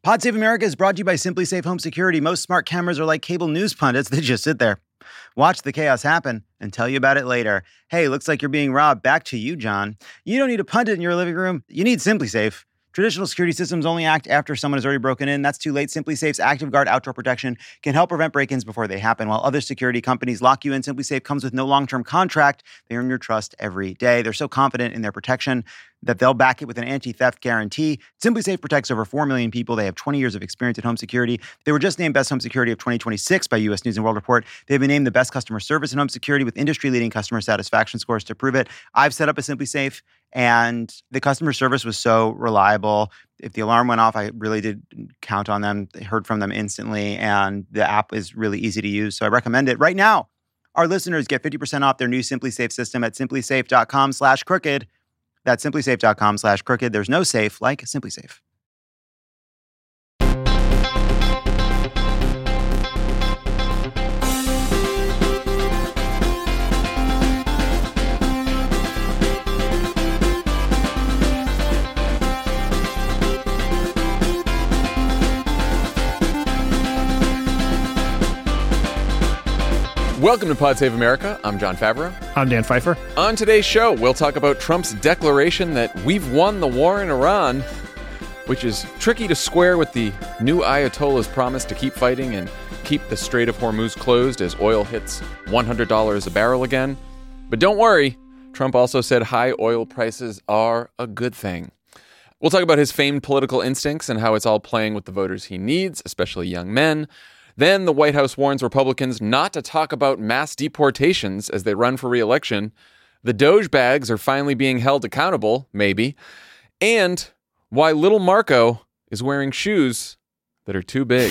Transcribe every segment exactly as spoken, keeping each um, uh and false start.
Pod Save America is brought to you by Simply Safe Home Security. Most smart cameras are like cable news pundits. They just sit there, watch the chaos happen, and tell you about it later. Hey, looks like you're being robbed. Back to you, John. You don't need a pundit in your living room. You need Simply Safe. Traditional security systems only act after someone has already broken in. That's too late. Simply Safe's Active Guard outdoor protection can help prevent break-ins before they happen. While other security companies lock you in, Simply Safe comes with no long-term contract. They earn your trust every day. They're so confident in their protection that they'll back it with an anti-theft guarantee. Simply Safe protects over four million people. They have twenty years of experience in home security. They were just named Best Home Security of twenty twenty-six by U S News and World Report. They've been named the best customer service in home security with industry-leading customer satisfaction scores to prove it. I've set up a Simply Safe, and the customer service was so reliable. If the alarm went off, I really did count on them. I heard from them instantly, and the app is really easy to use. So I recommend it. Right now, our listeners get fifty percent off their new Simply Safe system at simplysafe.com slash crooked. That's simplysafe.com slash crooked. There's no safe like Simply Safe. Welcome to Pod Save America. I'm John Favreau. I'm Dan Pfeiffer. On today's show, we'll talk about Trump's declaration that we've won the war in Iran, which is tricky to square with the new Ayatollah's promise to keep fighting and keep the Strait of Hormuz closed as oil hits one hundred dollars a barrel again. But don't worry, Trump also said high oil prices are a good thing. We'll talk about his famed political instincts and how it's all playing with the voters he needs, especially young men. Then the White House warns Republicans not to talk about mass deportations as they run for re-election. The Doge bags are finally being held accountable, maybe. And why little Marco is wearing shoes that are too big.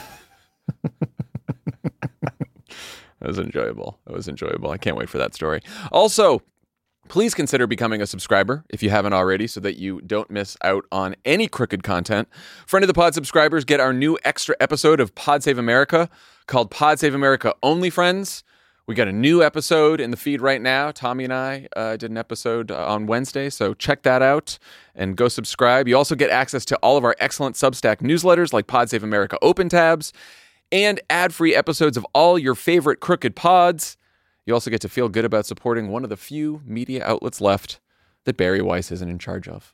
That was enjoyable. That was enjoyable. I can't wait for that story. Also, please consider becoming a subscriber if you haven't already so that you don't miss out on any crooked content. Friend of the Pod subscribers get our new extra episode of Pod Save America called Pod Save America Only Friends. We got a new episode in the feed right now. Tommy and I uh, did an episode uh, on Wednesday, so check that out and go subscribe. You also get access to all of our excellent Substack newsletters like Pod Save America Open Tabs and ad-free episodes of all your favorite crooked pods. You also get to feel good about supporting one of the few media outlets left that Barry Weiss isn't in charge of.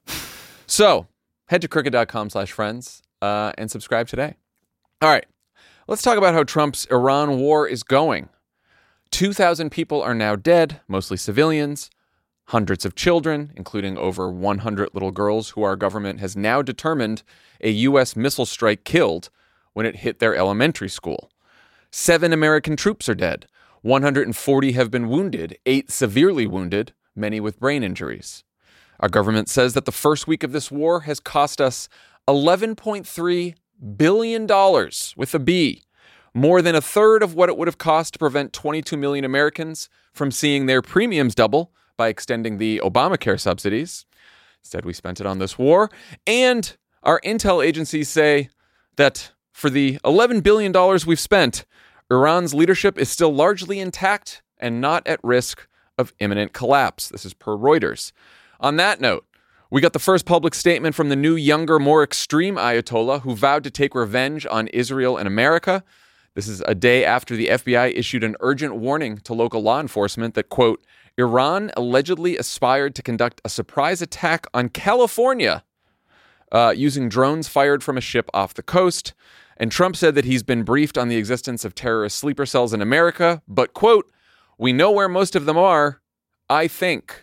So head to crooked.com slash friends uh, and subscribe today. All right, let's talk about how Trump's Iran war is going. two thousand people are now dead, mostly civilians, hundreds of children, including over one hundred little girls who our government has now determined a U S missile strike killed when it hit their elementary school. Seven American troops are dead. one hundred forty have been wounded, eight severely wounded, many with brain injuries. Our government says that the first week of this war has cost us eleven point three billion dollars with a B, more than a third of what it would have cost to prevent twenty-two million Americans from seeing their premiums double by extending the Obamacare subsidies. Instead, we spent it on this war. And our intel agencies say that for the eleven billion dollars we've spent, Iran's leadership is still largely intact and not at risk of imminent collapse. This is per Reuters. On that note, we got the first public statement from the new, younger, more extreme Ayatollah who vowed to take revenge on Israel and America. This is a day after the F B I issued an urgent warning to local law enforcement that, quote, Iran allegedly aspired to conduct a surprise attack on California uh, using drones fired from a ship off the coast. And Trump said that he's been briefed on the existence of terrorist sleeper cells in America, but, quote, we know where most of them are, I think.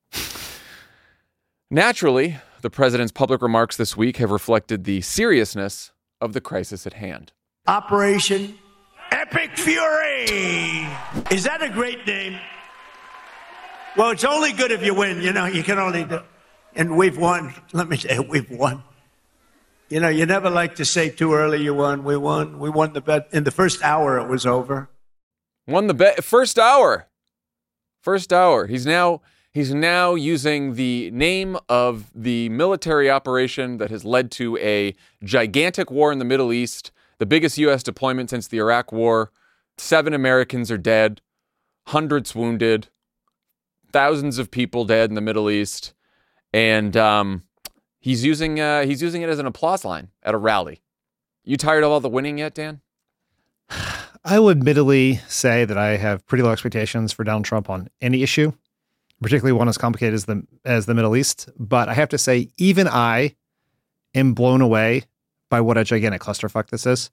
Naturally, the president's public remarks this week have reflected the seriousness of the crisis at hand. Operation Epic Fury! Is that a great name? Well, it's only good if you win. You know, you can only do. And we've won. Let me say, we've won. You know, you never like to say too early you won. We won. We won the bet. In the first hour, it was over. Won the bet. First hour. First hour. He's now he's now using the name of the military operation that has led to a gigantic war in the Middle East, the biggest U S deployment since the Iraq War. Seven Americans are dead, hundreds wounded, thousands of people dead in the Middle East. And um, He's using uh, he's using it as an applause line at a rally. You tired of all the winning yet, Dan? I will admittedly say that I have pretty low expectations for Donald Trump on any issue, particularly one as complicated as the as the Middle East. But I have to say, even I am blown away by what a gigantic clusterfuck this is.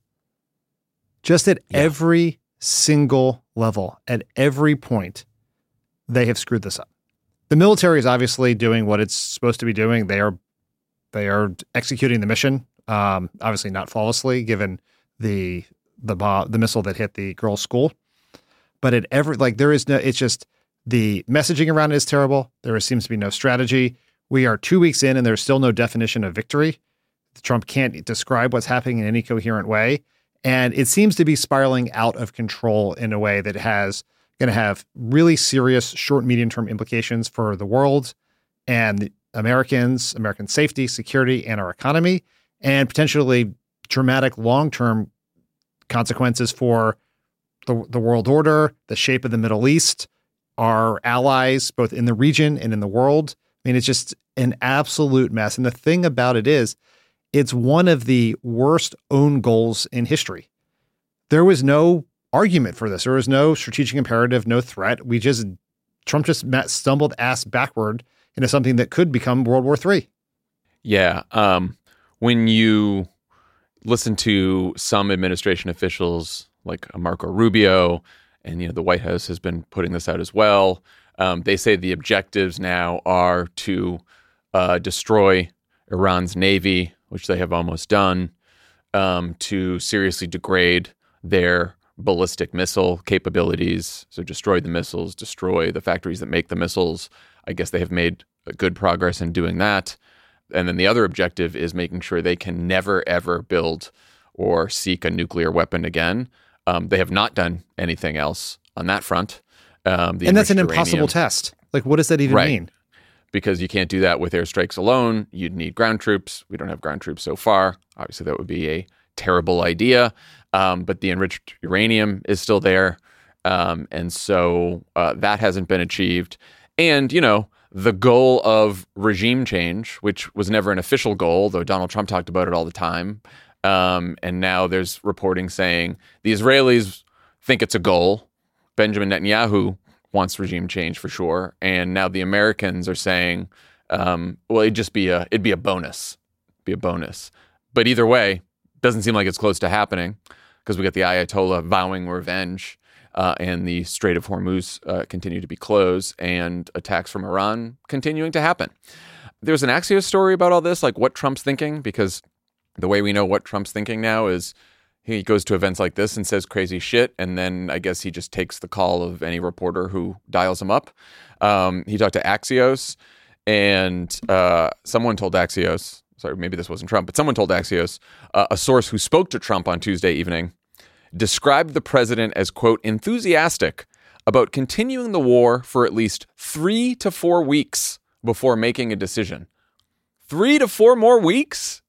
Just at yeah. every single level, at every point, they have screwed this up. The military is obviously doing what it's supposed to be doing. They are they are executing the mission, um, obviously not flawlessly, given the the bomb, the missile that hit the girls' school. But at every like there is no. It's just the messaging around it is terrible. There seems to be no strategy. We are two weeks in, and there's still no definition of victory. Trump can't describe what's happening in any coherent way. And it seems to be spiraling out of control in a way that has going to have really serious short, medium term implications for the world and Americans, American safety, security, and our economy, and potentially dramatic long-term consequences for the, the world order, the shape of the Middle East, our allies, both in the region and in the world. I mean, it's just an absolute mess. And the thing about it is, it's one of the worst own goals in history. There was no argument for this. There was no strategic imperative, no threat. We just, Trump just stumbled ass backward into something that could become World War Three. Yeah. Um, when you listen to some administration officials like Marco Rubio, and you know the White House has been putting this out as well, um, they say the objectives now are to uh, destroy Iran's navy, which they have almost done, um, to seriously degrade their ballistic missile capabilities. So destroy the missiles, destroy the factories that make the missiles. I guess they have made good progress in doing that. And then the other objective is making sure they can never, ever build or seek a nuclear weapon again. Um, they have not done anything else on that front. Um, the and that's an uranium, impossible test. Like, what does that even right. mean? Because you can't do that with airstrikes alone. You'd need ground troops. We don't have ground troops so far. Obviously, that would be a terrible idea. Um, but the enriched uranium is still there. Um, and so uh, that hasn't been achieved. And, you know, the goal of regime change, which was never an official goal, though Donald Trump talked about it all the time. Um, and now there's reporting saying the Israelis think it's a goal. Benjamin Netanyahu wants regime change for sure, and now the Americans are saying, um, "Well, it'd just be a it'd be a bonus, be a bonus." But either way, doesn't seem like it's close to happening because we got the Ayatollah vowing revenge, uh, and the Strait of Hormuz uh, continue to be closed, and attacks from Iran continuing to happen. There's an Axios story about all this, like what Trump's thinking, because the way we know what Trump's thinking now is he goes to events like this and says crazy shit, and then I guess he just takes the call of any reporter who dials him up. Um, he talked to Axios, and uh, someone told Axios, sorry, maybe this wasn't Trump, but someone told Axios, uh, a source who spoke to Trump on Tuesday evening, described the president as, quote, enthusiastic about continuing the war for at least three to four weeks before making a decision. Three to four more weeks?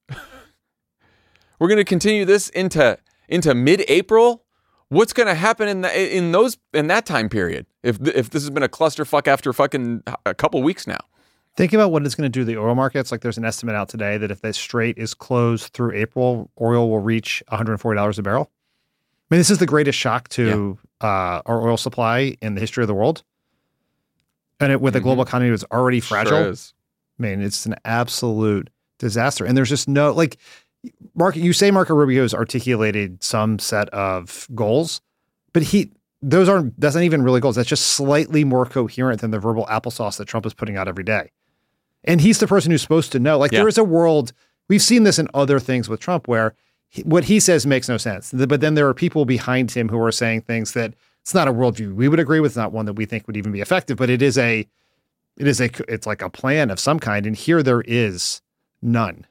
We're going to continue this into into mid-April. What's going to happen in the, in those in that time period? If if this has been a clusterfuck after fucking a couple weeks now. Think about what it's going to do to the oil markets. Like there's an estimate out today that if the strait is closed through April, oil will reach one hundred forty dollars a barrel. I mean, this is the greatest shock to yeah. uh, our oil supply in the history of the world. And it, with mm-hmm. a global economy that's already fragile, sure is. I mean, it's an absolute disaster. And there's just no, like, Mark, you say Marco Rubio has articulated some set of goals, but he, those aren't, that's not even really goals. That's just slightly more coherent than the verbal applesauce that Trump is putting out every day. And he's the person who's supposed to know. Like yeah. there is a world, we've seen this in other things with Trump where he, what he says makes no sense. But then there are people behind him who are saying things that it's not a worldview we would agree with, not one that we think would even be effective, but it is a, it is a, it's like a plan of some kind. And here there is none.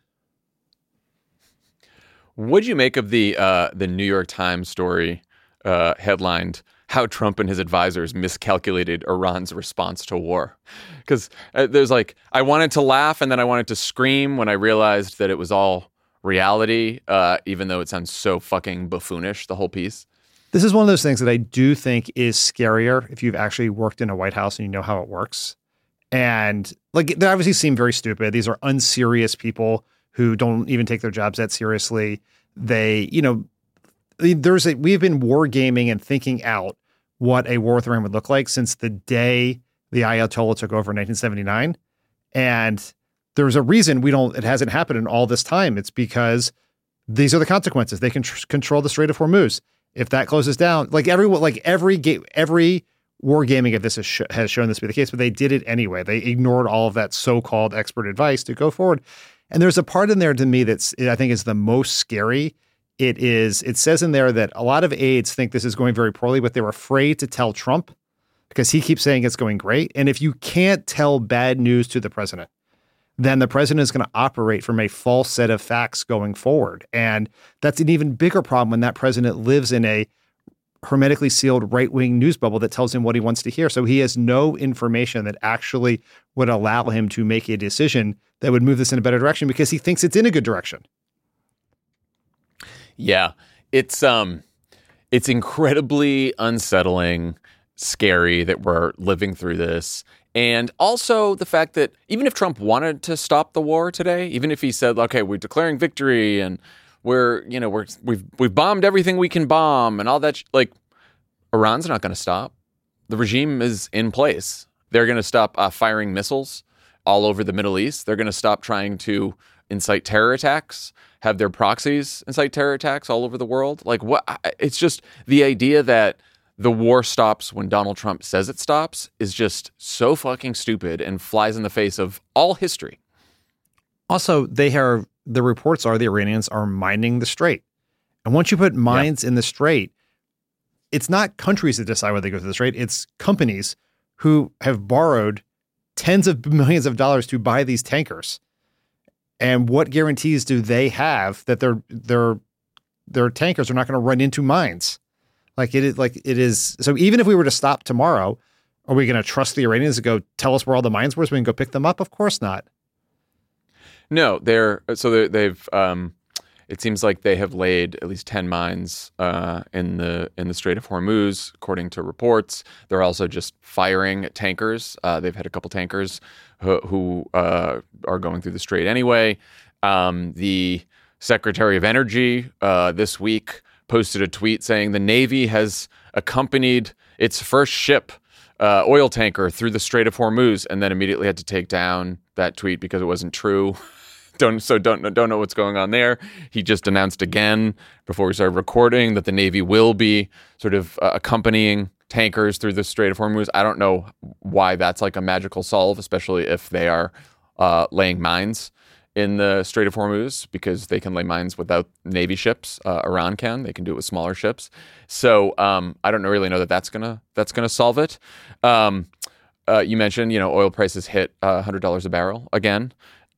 What'd you make of the uh, the New York Times story uh, headlined, how Trump and his advisors miscalculated Iran's response to war? Because uh, there's like, I wanted to laugh and then I wanted to scream when I realized that it was all reality, uh, even though it sounds so fucking buffoonish, the whole piece. This is one of those things that I do think is scarier if you've actually worked in a White House and you know how it works. And like, they obviously seem very stupid. These are unserious people who don't even take their jobs that seriously. They, you know, there's a, we've been wargaming and thinking out what a war with Iran would look like since the day the Ayatollah took over in nineteen seventy-nine. And there's a reason we don't, it hasn't happened in all this time. It's because these are the consequences. They can tr- control the Strait of Hormuz. If that closes down, like everyone, like every ga- every wargaming of this has, sh- has shown this to be the case, but they did it anyway. They ignored all of that so-called expert advice to go forward. And there's a part in there to me that's, I think, is the most scary. It is, it says in there that a lot of aides think this is going very poorly, but they're afraid to tell Trump because he keeps saying it's going great. And if you can't tell bad news to the president, then the president is going to operate from a false set of facts going forward. And that's an even bigger problem when that president lives in a hermetically sealed right-wing news bubble that tells him what he wants to hear. So he has no information that actually would allow him to make a decision that would move this in a better direction because he thinks it's in a good direction. Yeah, it's um, it's incredibly unsettling, scary that we're living through this. And also the fact that even if Trump wanted to stop the war today, even if he said, okay, we're declaring victory and we're, you know, we're, we've, we've bombed everything we can bomb and all that, sh- like Iran's not going to stop. The regime is in place. They're going to stop uh, firing missiles all over the Middle East. They're going to stop trying to incite terror attacks, have their proxies incite terror attacks all over the world. Like what? It's just the idea that the war stops when Donald Trump says it stops is just so fucking stupid and flies in the face of all history. Also, they are, the reports are the Iranians are mining the Strait. And once you put mines yeah. in the Strait, it's not countries that decide whether they go through the Strait. It's companies who have borrowed tens of millions of dollars to buy these tankers. And what guarantees do they have that their their their tankers are not going to run into mines? Like it is, like it is. So even if we were to stop tomorrow, are we going to trust the Iranians to go tell us where all the mines were so we can go pick them up? Of course not. No, they're so they're, they've. Um, it seems like they have laid at least ten mines uh, in the in the Strait of Hormuz, according to reports. They're also just firing tankers. Uh, they've had a couple tankers who, who uh, are going through the strait anyway. Um, the Secretary of Energy uh, this week posted a tweet saying the Navy has accompanied its first ship, uh, oil tanker, through the Strait of Hormuz, and then immediately had to take down that tweet because it wasn't true. don't so don't don't know what's going on there. He just announced again before we started recording that the Navy will be sort of uh, accompanying tankers through the Strait of Hormuz. I don't know why that's like a magical solve, especially if they are uh, laying mines in the Strait of Hormuz, because they can lay mines without Navy ships. Uh, Iran can. They can do it with smaller ships. So um, I don't really know that that's gonna that's gonna solve it. Um, uh, you mentioned, you know, oil prices hit uh, one hundred dollars a barrel again,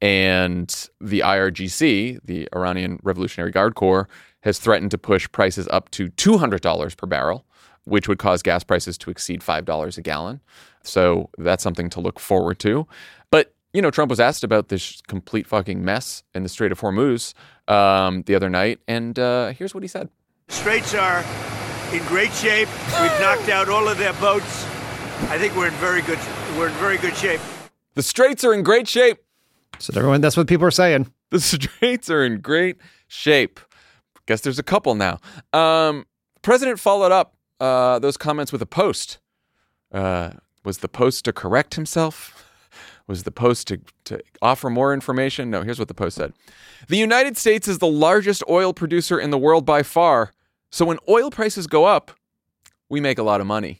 and the I R G C, the Iranian Revolutionary Guard Corps, has threatened to push prices up to two hundred dollars per barrel, which would cause gas prices to exceed five dollars a gallon. So that's something to look forward to. But you know, Trump was asked about this complete fucking mess in the Strait of Hormuz um, the other night, and uh, here's what he said. Straits are in great shape. We've knocked out all of their boats. I think we're in very good. We're in very good shape. The Straits are in great shape. So everyone, that's what people are saying. The Straits are in great shape. Guess there's a couple now. Um, President followed up uh, those comments with a post. Uh, was the post to correct himself? Was the post to, to offer more information? No, here's what the post said. The United States is the largest oil producer in the world by far. So when oil prices go up, we make a lot of money.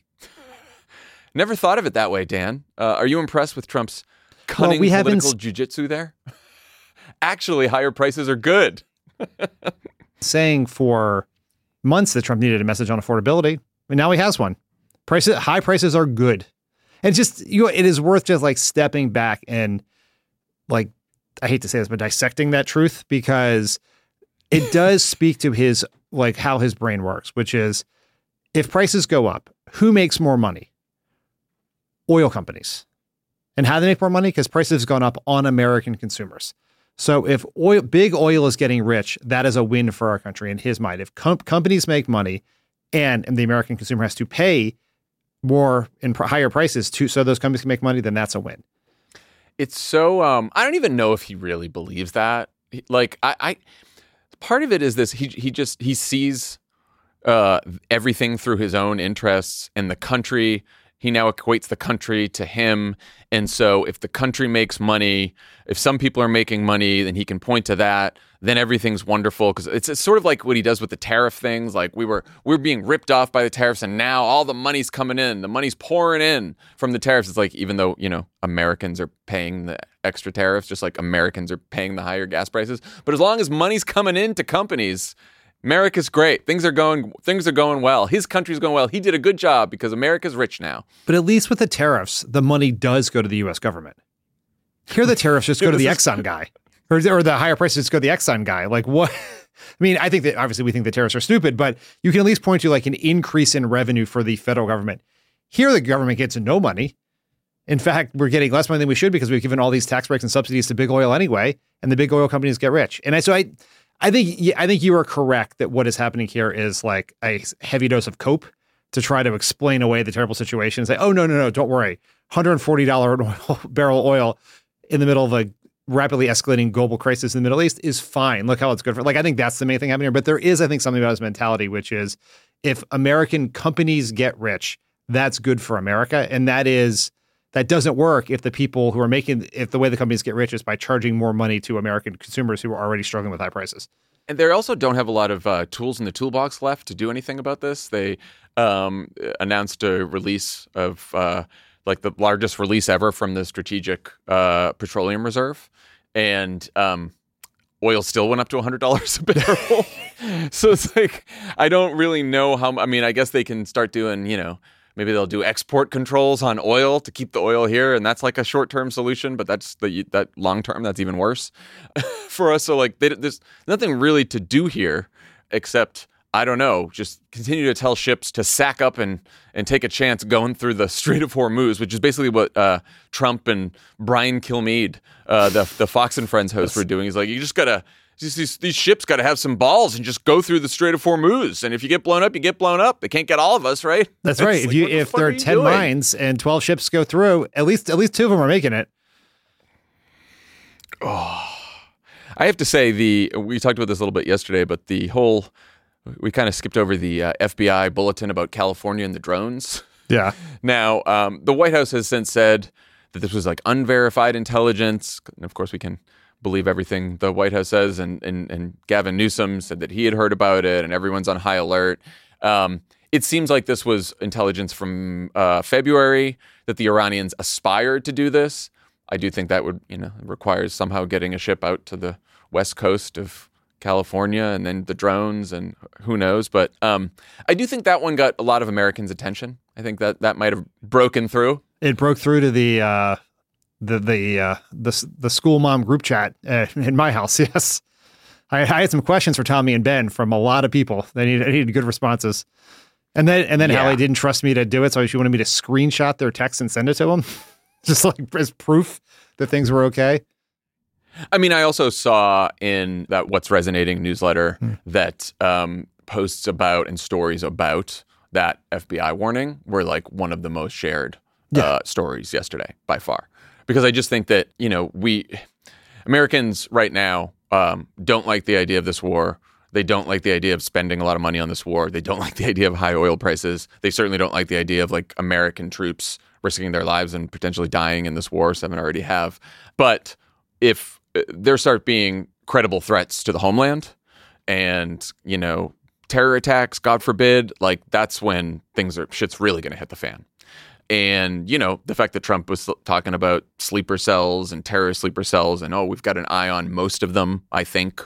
Never thought of it that way, Dan. Uh, are you impressed with Trump's cunning well, we political haven't... jujitsu there? Actually, higher prices are good. Saying for months that Trump needed a message on affordability, and now he has one. Prices, high prices are good. And just, you know, it is worth just like stepping back and like, I hate to say this, but dissecting that truth, because it does speak to his, like how his brain works, which is if prices go up, who makes more money? Oil companies. And how do they make more money? Because prices have gone up on American consumers. So if oil, big oil is getting rich, that is a win for our country in his mind. If com- companies make money and, and the American consumer has to pay more in pr- higher prices to so those companies can make money, then that's a win. it's so, um, I don't even know if he really believes that. He- Like, I, I, part of it is this, he, he just, he sees uh, everything through his own interests and the country. He now equates the country to him. And so if the country makes money, if some people are making money, then he can point to that. Then everything's wonderful because it's, it's sort of like what he does with the tariff things. Like we were we were being ripped off by the tariffs, and now all the money's coming in. The money's pouring in from the tariffs. It's like even though, you know, Americans are paying the extra tariffs, just like Americans are paying the higher gas prices. But as long as money's coming into companies, America's great. Things are going things are going well. His country's going well. He did a good job because America's rich now. But at least with the tariffs, the money does go to the U S government. Here, the tariffs just go to the Exxon guy, or, or the higher prices just go to the Exxon guy. Like what? I mean, I think that obviously we think the tariffs are stupid, but you can at least point to like an increase in revenue for the federal government. Here, the government gets no money. In fact, we're getting less money than we should because we've given all these tax breaks and subsidies to big oil anyway, and the big oil companies get rich. And I, so I, I think, I think you are correct that what is happening here is like a heavy dose of cope to try to explain away the terrible situation and say, oh, no, no, no, don't worry. one hundred forty dollars oil, barrel oil in the middle of a rapidly escalating global crisis in the Middle East is fine. Look how it's good for, like, I think that's the main thing happening here. But there is, I think, something about his mentality, which is if American companies get rich, that's good for America. And that is, that doesn't work if the people who are making, if the way the companies get rich is by charging more money to American consumers who are already struggling with high prices. And they also don't have a lot of uh, tools in the toolbox left to do anything about this. They um, announced a release of uh, like the largest release ever from the Strategic uh, Petroleum Reserve. And um, oil still went up to one hundred dollars a barrel. So it's like, I don't really know how, I mean, I guess they can start doing, you know, maybe they'll do export controls on oil to keep the oil here, and that's like a short-term solution. But that's the that long-term, that's even worse for us. So like, they, there's nothing really to do here except, I don't know, just continue to tell ships to sack up and and take a chance going through the Strait of Hormuz, which is basically what uh, Trump and Brian Kilmeade, uh, the the Fox and Friends host, were doing. He's like, you just gotta. These, these ships got to have some balls and just go through the Strait of Hormuz. And if you get blown up, you get blown up. They can't get all of us, right? That's right. If like, you the if there are, are ten doing? mines and twelve ships go through, at least at least two of them are making it. Oh, I have to say the we talked about this a little bit yesterday, but the whole we kind of skipped over the uh, F B I bulletin about California and the drones. Yeah. Now, um, the White House has since said that this was like unverified intelligence. And of course, we can believe everything the White House says, and, and and Gavin Newsom said that he had heard about it, and everyone's on high alert. Um, it seems like this was intelligence from uh, February, that the Iranians aspired to do this. I do think that would, you know, requires somehow getting a ship out to the west coast of California, and then the drones, and who knows. But um, I do think that one got a lot of Americans' attention. I think that that might have broken through. It broke through to the uh, the the uh, the the school mom group chat uh, in my house. Yes, I, I had some questions for Tommy and Ben from a lot of people. They needed, needed good responses, and then and then Yeah. Hallie didn't trust me to do it, so she wanted me to screenshot their text and send it to them, just like as proof that things were okay. I mean, I also saw in that What's Resonating newsletter Hmm. that um, posts about and stories about that F B I warning were like one of the most shared Yeah. uh, stories yesterday by far. Because I just think that, you know, we Americans right now um, don't like the idea of this war. They don't like the idea of spending a lot of money on this war. They don't like the idea of high oil prices. They certainly don't like the idea of like American troops risking their lives and potentially dying in this war. Some already have. But if there start being credible threats to the homeland and, you know, terror attacks, God forbid, like that's when things are, shit's really going to hit the fan. And, you know, the fact that Trump was talking about sleeper cells and terrorist sleeper cells and, oh, we've got an eye on most of them, I think,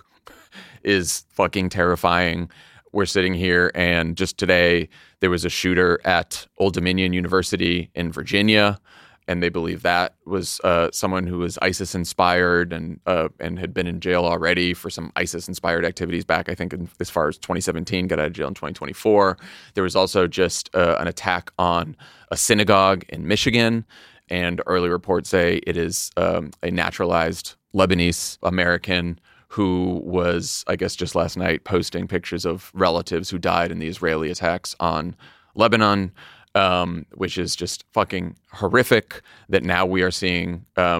is fucking terrifying. We're sitting here, and just today there was a shooter at Old Dominion University in Virginia, and they believe that was uh, someone who was ISIS-inspired and uh, and had been in jail already for some ISIS-inspired activities back, I think, in, as far as twenty seventeen, got out of jail in twenty twenty-four. There was also just uh, an attack on a synagogue in Michigan, and early reports say it is um, a naturalized Lebanese American who was, I guess, just last night posting pictures of relatives who died in the Israeli attacks on Lebanon. Um, which is just fucking horrific, that now we are seeing um,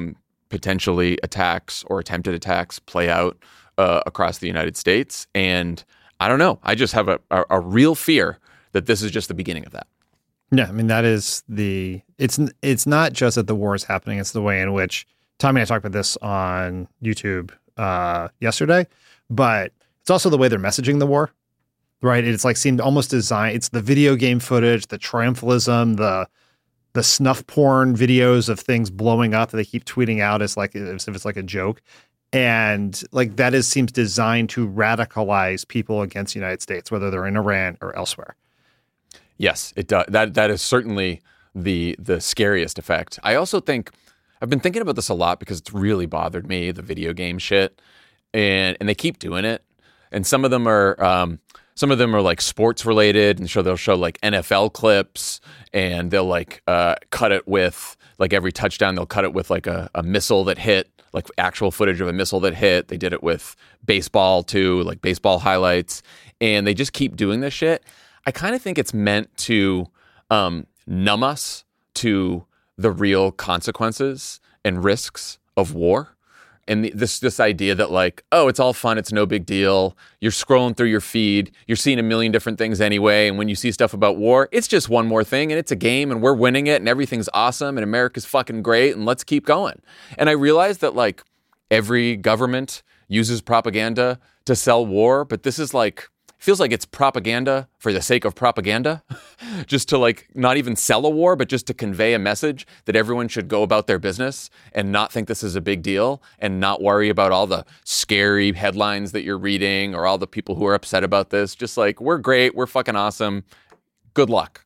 potentially attacks or attempted attacks play out uh, across the United States. And I don't know. I just have a, a, a real fear that this is just the beginning of that. Yeah, I mean, that is the, it's it's not just that the war is happening, it's the way in which, Tommy and I talked about this on YouTube uh, yesterday, but it's also the way they're messaging the war, right? It's like seemed almost designed, it's the video game footage, the triumphalism, the the snuff porn videos of things blowing up that they keep tweeting out as like, as if it's like a joke. And like that is seems designed to radicalize people against the United States, whether they're in Iran or elsewhere. Yes, it does. That that is certainly the the scariest effect. I also think I've been thinking about this a lot because it's really bothered me, the video game shit, and and they keep doing it. And some of them are um, some of them are like sports related, and so they'll show like N F L clips, and they'll like uh, cut it with like every touchdown. They'll cut it with like a, a missile that hit, like actual footage of a missile that hit. They did it with baseball too, like baseball highlights, and they just keep doing this shit. I kind of think it's meant to um, numb us to the real consequences and risks of war. And the, this this idea that like, oh, it's all fun, it's no big deal. You're scrolling through your feed, you're seeing a million different things anyway. And when you see stuff about war, it's just one more thing and it's a game and we're winning it and everything's awesome and America's fucking great and let's keep going. And I realized that like every government uses propaganda to sell war, but this is like, feels like it's propaganda for the sake of propaganda, just to like not even sell a war, but just to convey a message that everyone should go about their business and not think this is a big deal and not worry about all the scary headlines that you're reading or all the people who are upset about this. Just like, we're great, we're fucking awesome. Good luck.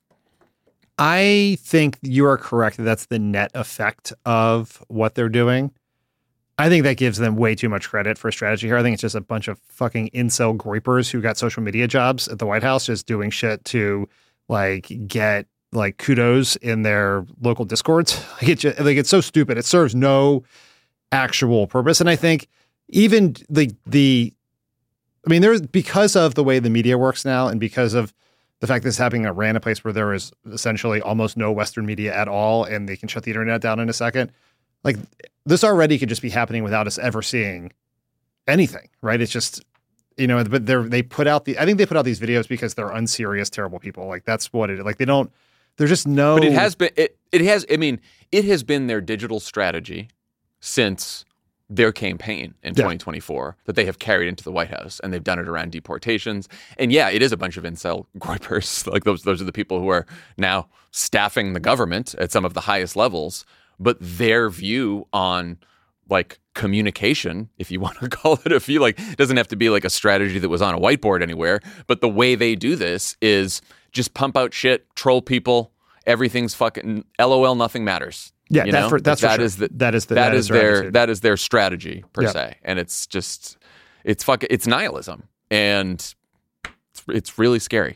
I think you are correct that that's the net effect of what they're doing. I think that gives them way too much credit for strategy here. I think it's just a bunch of fucking incel groypers who got social media jobs at the White House just doing shit to like get like kudos in their local discords. Like, it just, like it's so stupid. It serves no actual purpose. And I think even the, the, I mean, there's because of the way the media works now and because of the fact that it's happening at random place where there is essentially almost no Western media at all and they can shut the internet down in a second. Like this already could just be happening without us ever seeing anything, right? It's just, you know, but they're, they put out the, I think they put out these videos because they're unserious, terrible people. Like that's what it, like they don't, there's just no. But it has been, it, it has, I mean, it has been their digital strategy since their campaign in yeah. twenty twenty-four that they have carried into the White House, and they've done it around deportations. And yeah, it is a bunch of incel groypers. Like those, those are the people who are now staffing the government at some of the highest levels. But their view on like communication, if you want to call it a view, like it doesn't have to be like a strategy that was on a whiteboard anywhere. But the way they do this is just pump out shit, troll people. Everything's fucking L O L. Nothing matters. Yeah, you that's know? for, that's that for sure. is the, that is the, that, that is, is their attitude. that is their strategy per yeah. se, and it's just it's fucking it's nihilism, and it's, it's really scary.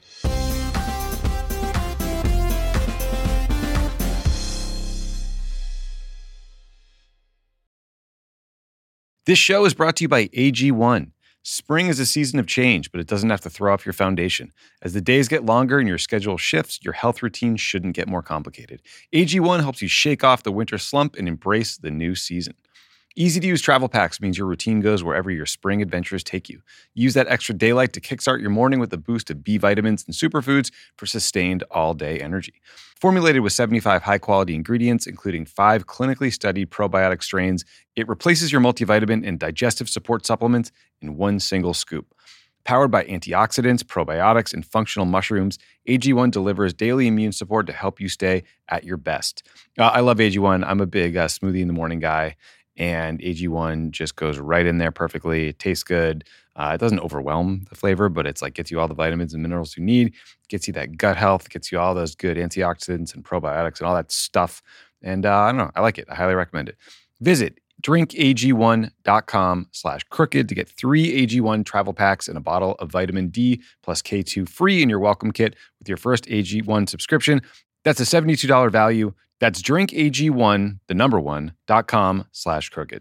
This show is brought to you by A G one. Spring is a season of change, but it doesn't have to throw off your foundation. As the days get longer and your schedule shifts, your health routine shouldn't get more complicated. A G one helps you shake off the winter slump and embrace the new season. Easy-to-use travel packs means your routine goes wherever your spring adventures take you. Use that extra daylight to kickstart your morning with a boost of B vitamins and superfoods for sustained all-day energy. Formulated with seventy-five high-quality ingredients, including five clinically studied probiotic strains, it replaces your multivitamin and digestive support supplements in one single scoop. Powered by antioxidants, probiotics, and functional mushrooms, A G one delivers daily immune support to help you stay at your best. Uh, I love A G one. I'm a big uh, smoothie in the morning guy. And A G one just goes right in there perfectly. It tastes good. Uh, it doesn't overwhelm the flavor, but it's like gets you all the vitamins and minerals you need, gets you that gut health, gets you all those good antioxidants and probiotics and all that stuff. And uh, I don't know. I like it. I highly recommend it. Visit drinkag1.com slash crooked to get three A G one travel packs and a bottle of vitamin D plus K two free in your welcome kit with your first A G one subscription. That's a seventy-two dollars value. That's drinkag1, the number one, dot com slash crooked.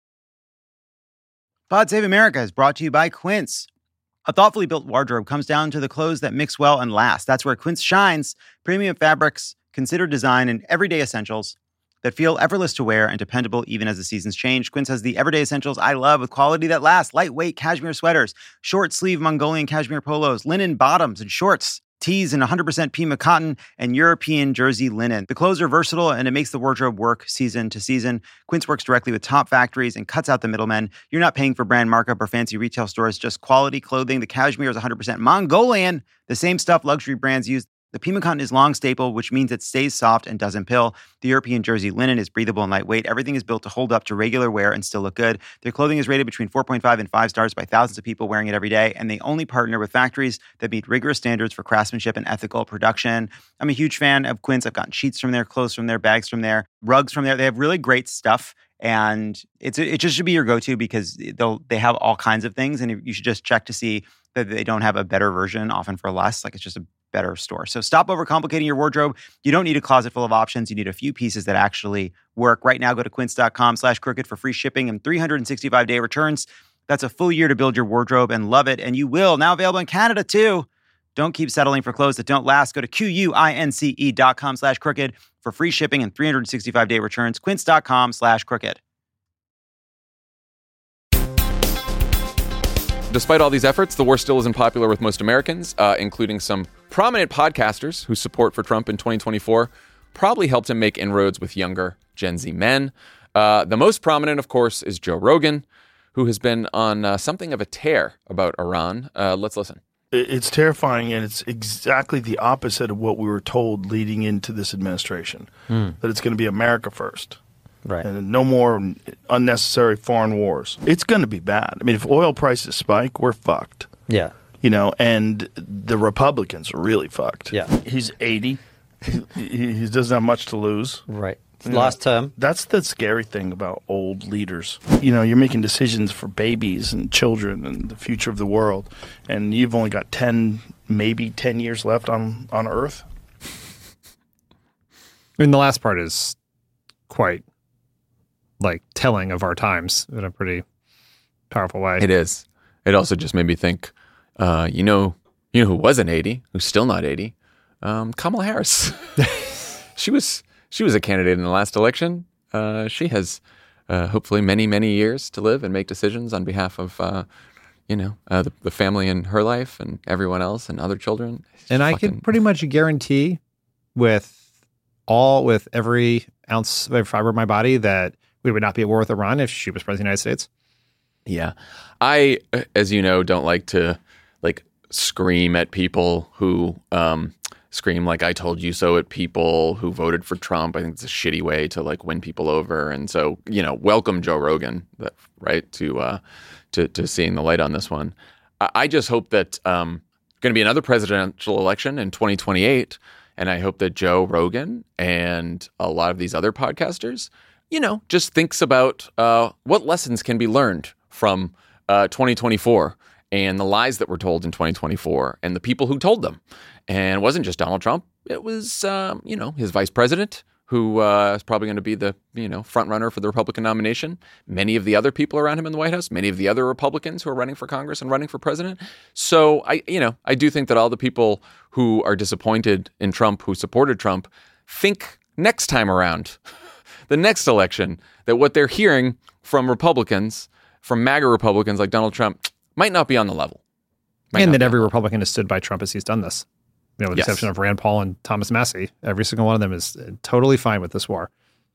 Pod Save America is brought to you by Quince. A thoughtfully built wardrobe comes down to the clothes that mix well and last. That's where Quince shines. Premium fabrics, considered design, and everyday essentials. that feel effortless to wear and dependable even as the seasons change. Quince has the everyday essentials I love with quality that lasts. Lightweight cashmere sweaters, short sleeve Mongolian cashmere polos, linen bottoms and shorts, tees in one hundred percent Pima cotton, and European jersey linen. The clothes are versatile and it makes the wardrobe work season to season. Quince works directly with top factories and cuts out the middlemen. You're not paying for brand markup or fancy retail stores, just quality clothing. The cashmere is one hundred percent Mongolian, the same stuff luxury brands use. The Pima cotton is long staple, which means it stays soft and doesn't pill. The European jersey linen is breathable and lightweight. Everything is built to hold up to regular wear and still look good. Their clothing is rated between four point five and five stars by thousands of people wearing it every day, and they only partner with factories that meet rigorous standards for craftsmanship and ethical production. I'm a huge fan of Quince. I've gotten sheets from there, clothes from there, bags from there, rugs from there. They have really great stuff, and it's it just should be your go-to because they'll they have all kinds of things, and you should just check to see that they don't have a better version, often for less. Like it's just a better store. So stop overcomplicating your wardrobe. You don't need a closet full of options. You need a few pieces that actually work. Right now, go to quince.com slash crooked for free shipping and three hundred sixty-five day returns. That's a full year to build your wardrobe and love it. And you will. Now available in Canada too. Don't keep settling for clothes that don't last. Go to Q-U-I-N-C-E dot com slash crooked for free shipping and three hundred sixty-five day returns. Quince.com slash crooked. Despite all these efforts, the war still isn't popular with most Americans, uh, including some prominent podcasters whose support for Trump in twenty twenty-four probably helped him make inroads with younger Gen Z men. Uh, the most prominent, of course, is Joe Rogan, who has been on uh, something of a tear about Iran. Uh, let's listen. It's terrifying, and it's exactly the opposite of what we were told leading into this administration, hmm. that it's going to be America first. Right. And no more unnecessary foreign wars. It's going to be bad. I mean, if oil prices spike, we're fucked. Yeah. You know, and the Republicans are really fucked. Yeah. He's eighty. he, he doesn't have much to lose. Right. You Last know, term. That's the scary thing about old leaders. You know, you're making decisions for babies and children and the future of the world, and you've only got ten, maybe ten years left on, on Earth. I mean, the last part is quite like telling of our times in a pretty powerful way. It is. It also just made me think, uh, you know, you know who wasn't eighty, who's still not eighty? Um, Kamala Harris. she was she was a candidate in the last election. Uh, she has uh, hopefully many, many years to live and make decisions on behalf of, uh, you know, uh, the, the family in her life and everyone else and other children. It's and I fucking... can pretty much guarantee with all, with every ounce of fiber of my body that we would not be at war with Iran if she was president of the United States. Yeah. I, as you know, don't like to like scream at people who um, scream like I told you so at people who voted for Trump. I think it's a shitty way to like win people over. And so, you know, welcome Joe Rogan, that, right, to, uh, to to seeing the light on this one. I, I just hope that um, going to be another presidential election in twenty twenty-eight. And I hope that Joe Rogan and a lot of these other podcasters, you know, just thinks about uh, what lessons can be learned from uh, twenty twenty-four and the lies that were told in twenty twenty-four and the people who told them. And it wasn't just Donald Trump. It was, um, you know, his vice president, who uh, is probably going to be the, you know, front runner for the Republican nomination. Many of the other people around him in the White House, many of the other Republicans who are running for Congress and running for president. So I, you know, I do think that all the people who are disappointed in Trump, who supported Trump, think next time around, the next election, that what they're hearing from Republicans, from MAGA Republicans like Donald Trump, might not be on the level. Might and that be every Republican has stood by Trump as he's done this. You know, with the Yes. exception of Rand Paul and Thomas Massie, every single one of them is totally fine with this war.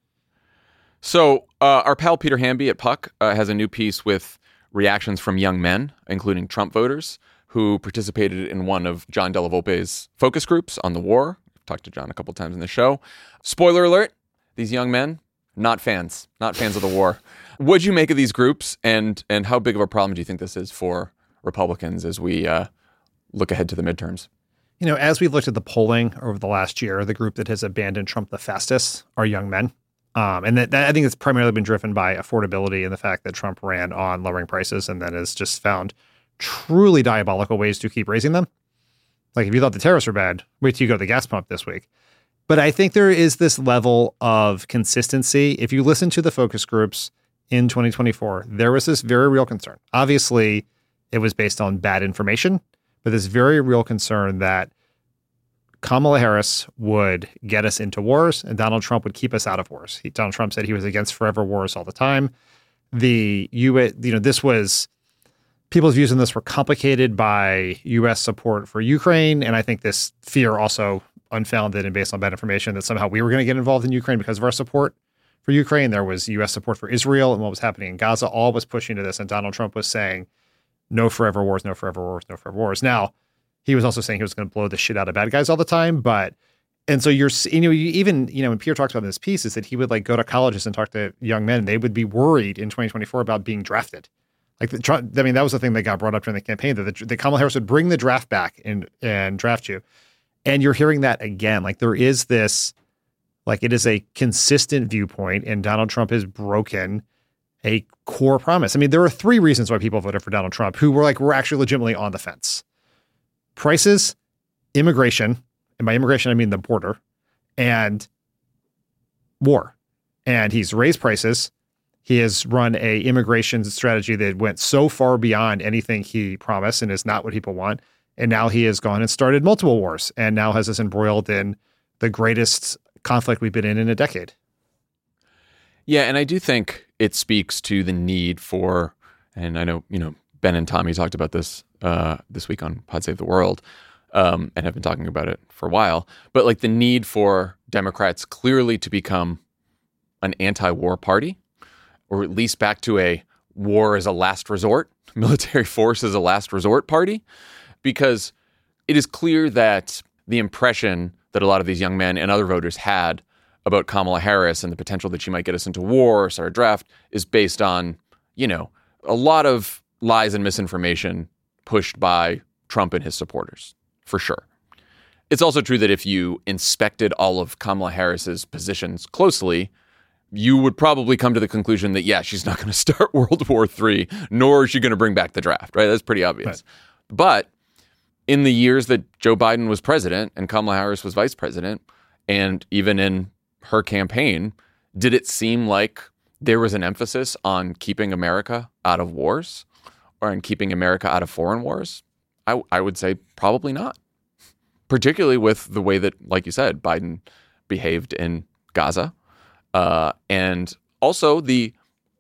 So uh, our pal Peter Hamby at Puck uh, has a new piece with reactions from young men, including Trump voters, who participated in one of John Della Volpe's focus groups on the war. I've talked to John a couple times in the show. Spoiler alert, these young men, not fans, not fans of the war. What'd you make of these groups, and and how big of a problem do you think this is for Republicans as we uh, look ahead to the midterms? You know, as we've looked at the polling over the last year, the group that has abandoned Trump the fastest are young men. Um, and that, that I think it's primarily been driven by affordability and the fact that Trump ran on lowering prices and then has just found truly diabolical ways to keep raising them. Like if you thought the tariffs were bad, wait till you go to the gas pump this week. But I think there is this level of consistency. If you listen to the focus groups in twenty twenty-four, there was this very real concern. Obviously, it was based on bad information, but this very real concern that Kamala Harris would get us into wars and Donald Trump would keep us out of wars. He, Donald Trump said he was against forever wars all the time. The U S, you know, this was, people's views on this were complicated by U S support for Ukraine. And I think this fear also unfounded and based on bad information that somehow we were going to get involved in Ukraine because of our support for Ukraine. There was U S support for Israel and what was happening in Gaza, all was pushing to this. And Donald Trump was saying, no forever wars, no forever wars, no forever wars. Now, he was also saying he was going to blow the shit out of bad guys all the time. But, and so you're, you know, you even, you know, when Pierre talks about in this piece is that he would like go to colleges and talk to young men. And they would be worried in twenty twenty-four about being drafted. Like, the, I mean, that was the thing that got brought up during the campaign, that the, the Kamala Harris would bring the draft back and, and draft you. And you're hearing that again. Like, there is this, like, it is a consistent viewpoint, and Donald Trump has broken a core promise. I mean, there are three reasons why people voted for Donald Trump who were like, we're actually legitimately on the fence. Prices, immigration, and by immigration, I mean the border, and war. And he's raised prices. He has run a immigration strategy that went so far beyond anything he promised and is not what people want. And now he has gone and started multiple wars and now has us embroiled in the greatest conflict we've been in in a decade. Yeah, and I do think it speaks to the need for, and I know, you know, Ben and Tommy talked about this uh, this week on Pod Save the World, um, and have been talking about it for a while, but like the need for Democrats clearly to become an anti-war party, or at least back to a war as a last resort, military force as a last resort party, because it is clear that the impression that a lot of these young men and other voters had about Kamala Harris and the potential that she might get us into war or start a draft is based on, you know, a lot of lies and misinformation pushed by Trump and his supporters, for sure. It's also true that if you inspected all of Kamala Harris's positions closely, you would probably come to the conclusion that, yeah, she's not going to start World War Three, nor is she going to bring back the draft, right? That's pretty obvious. Right. But in the years that Joe Biden was president and Kamala Harris was vice president, and even in her campaign, did it seem like there was an emphasis on keeping America out of wars or on keeping America out of foreign wars? I, I would say probably not, particularly with the way that, like you said, Biden behaved in Gaza. Uh, and also the,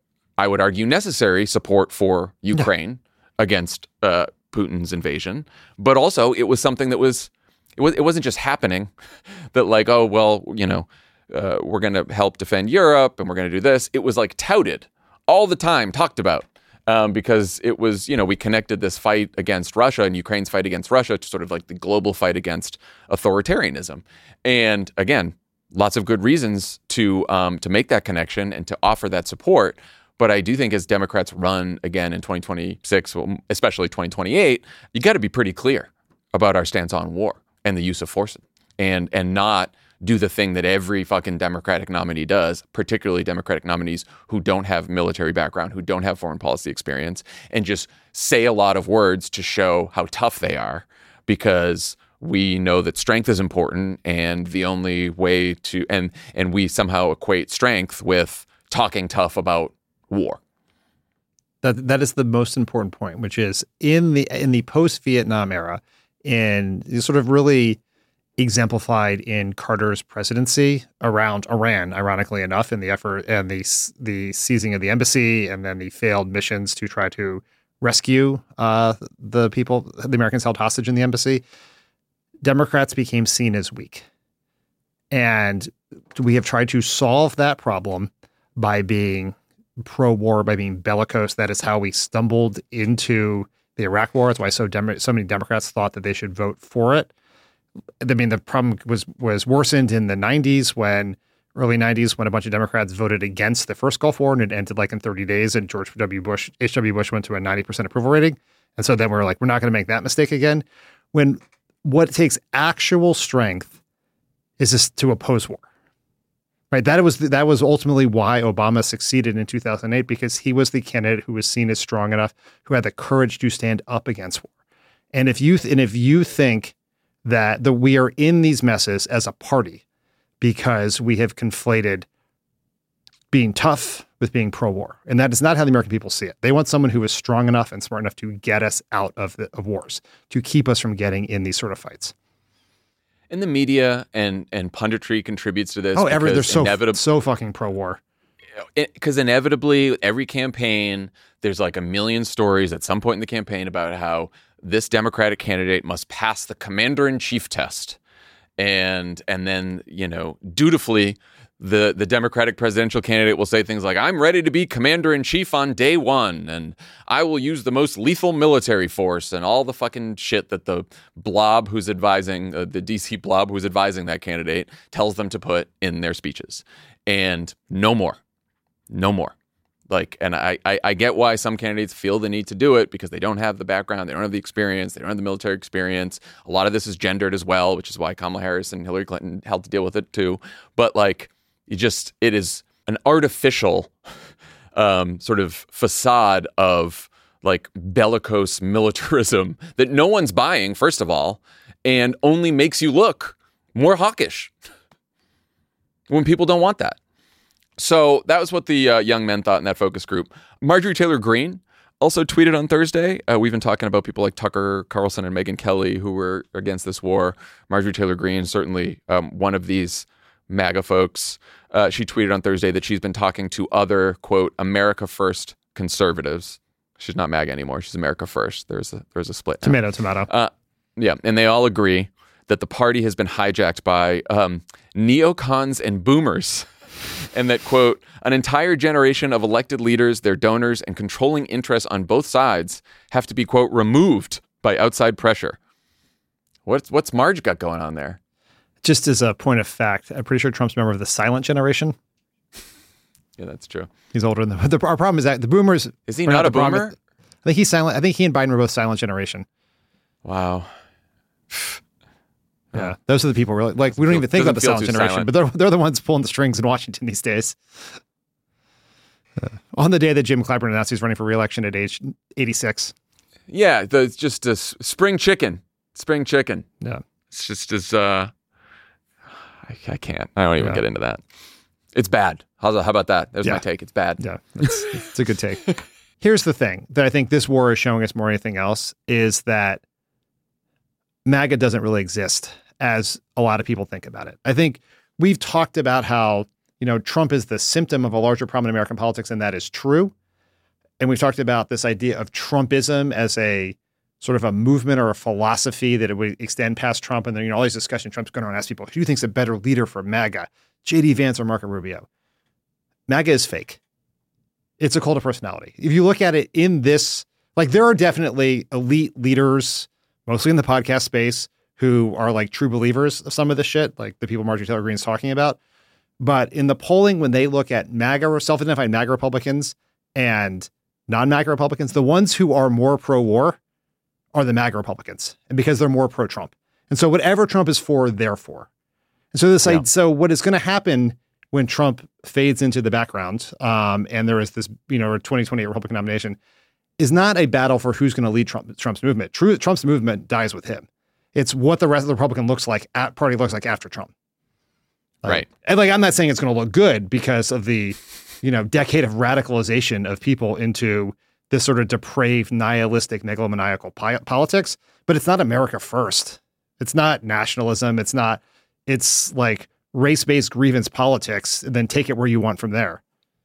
I would argue, necessary support for Ukraine against uh, Putin's invasion. But also it was something that was, it, was, it wasn't just happening that like, oh, well, you know, uh, we're going to help defend Europe and we're going to do this. It was like touted all the time, talked about. Um, because it was, you know, we connected this fight against Russia and Ukraine's fight against Russia to sort of like the global fight against authoritarianism. And again, lots of good reasons to um, to make that connection and to offer that support. But I do think as Democrats run again in twenty twenty-six, well, especially twenty twenty-eight, you got to be pretty clear about our stance on war and the use of force, and and not do the thing that every fucking Democratic nominee does, particularly Democratic nominees who don't have military background, who don't have foreign policy experience, and just say a lot of words to show how tough they are, because we know that strength is important, and the only way to, and and we somehow equate strength with talking tough about war. That that is the most important point, which is in the in the post-Vietnam era, in sort of really exemplified in Carter's presidency around Iran, ironically enough, in the effort and the the seizing of the embassy and then the failed missions to try to rescue uh, the people, the Americans held hostage in the embassy. Democrats became seen as weak. And we have tried to solve that problem by being pro-war, by being bellicose. That is how we stumbled into the Iraq War. That's why so, Dem- so many Democrats thought that they should vote for it. I mean, the problem was was worsened in the nineties, when early nineties, when a bunch of Democrats voted against the first Gulf War, and it ended like in thirty days, and George W. Bush, H W. Bush went to a ninety percent approval rating. And so then we're like, we're not going to make that mistake again. When what takes actual strength is just to oppose war, right? That was that was ultimately why Obama succeeded in two thousand eight, because he was the candidate who was seen as strong enough, who had the courage to stand up against war. And if you th- and if you think that the, we are in these messes as a party because we have conflated being tough with being pro-war. And that is not how the American people see it. They want someone who is strong enough and smart enough to get us out of the, of wars, to keep us from getting in these sort of fights. And the media and and punditry contributes to this. Oh, every, they're because so, inevitab- so fucking pro-war. Because inevitably, every campaign, there's like a million stories at some point in the campaign about how this Democratic candidate must pass the commander-in-chief test. And and then, you know, dutifully, the, the Democratic presidential candidate will say things like, I'm ready to be commander-in-chief on day one, and I will use the most lethal military force, and all the fucking shit that the blob who's advising, uh, the D C blob who's advising that candidate tells them to put in their speeches. And no more. No more. Like, and I, I, I get why some candidates feel the need to do it because they don't have the background, they don't have the experience, they don't have the military experience. A lot of this is gendered as well, which is why Kamala Harris and Hillary Clinton had to deal with it too. But like, you just, it is an artificial um, sort of facade of like bellicose militarism that no one's buying, first of all, and only makes you look more hawkish when people don't want that. So that was what the uh, young men thought in that focus group. Marjorie Taylor Greene also tweeted on Thursday. Uh, we've been talking about people like Tucker Carlson and Megyn Kelly who were against this war. Marjorie Taylor Greene, certainly um, one of these MAGA folks. Uh, she tweeted on Thursday that she's been talking to other, quote, America First conservatives. She's not MAGA anymore. She's America First. There's a, there's a split now. Tomato, tomato. Uh, yeah, and they all agree that the party has been hijacked by um, neocons and boomers. And that, quote, an entire generation of elected leaders, their donors, and controlling interests on both sides have to be, quote, removed by outside pressure. What's what's Marge got going on there? Just as a point of fact, I'm pretty sure Trump's a member of the silent generation. Yeah, that's true. He's older than the, the our problem is that the boomers. Is he not a boomer? I think he's silent. I think he and Biden were both silent generation. Wow. Yeah, those are the people really like. We don't feel, even think about the silent generation, silent. but they're they're the ones pulling the strings in Washington these days. Uh, on the day that Jim Clyburn announced he's running for re-election at age eighty-six. Yeah, the, it's just a s- spring chicken. Spring chicken. Yeah, it's just as uh, I, I can't. I don't even yeah. get into that. It's bad. How's how about that? There's yeah. my take. It's bad. Yeah, it's, it's a good take. Here's the thing that I think this war is showing us more than anything else is that MAGA doesn't really exist as a lot of people think about it. I think we've talked about how, you know, Trump is the symptom of a larger problem in American politics, and that is true. And we've talked about this idea of Trumpism as a sort of a movement or a philosophy that it would extend past Trump. And then, you know, all these discussions, Trump's going around and ask people, who do you think's a better leader for MAGA, J D Vance or Marco Rubio? MAGA is fake. It's a cult of personality. If you look at it in this, like there are definitely elite leaders, mostly in the podcast space, who are like true believers of some of this shit, like the people Marjorie Taylor Greene's talking about. But in the polling, when they look at MAGA or self-identified MAGA Republicans and non-MAGA Republicans, the ones who are more pro-war are the MAGA Republicans, and because they're more pro-Trump. And so whatever Trump is for, they're for. And so this, yeah. like, so what is going to happen when Trump fades into the background, um, and there is this, you know, twenty twenty-eight Republican nomination, is not a battle for who's going to lead Trump, Trump's movement. True, Trump's movement dies with him. It's what the rest of the Republican looks like, at party looks like after Trump. Like, right. And like, I'm not saying it's going to look good because of the, you know, decade of radicalization of people into this sort of depraved, nihilistic, megalomaniacal pi- politics, but it's not America first. It's not nationalism. It's not, it's like race-based grievance politics, and then take it where you want from there.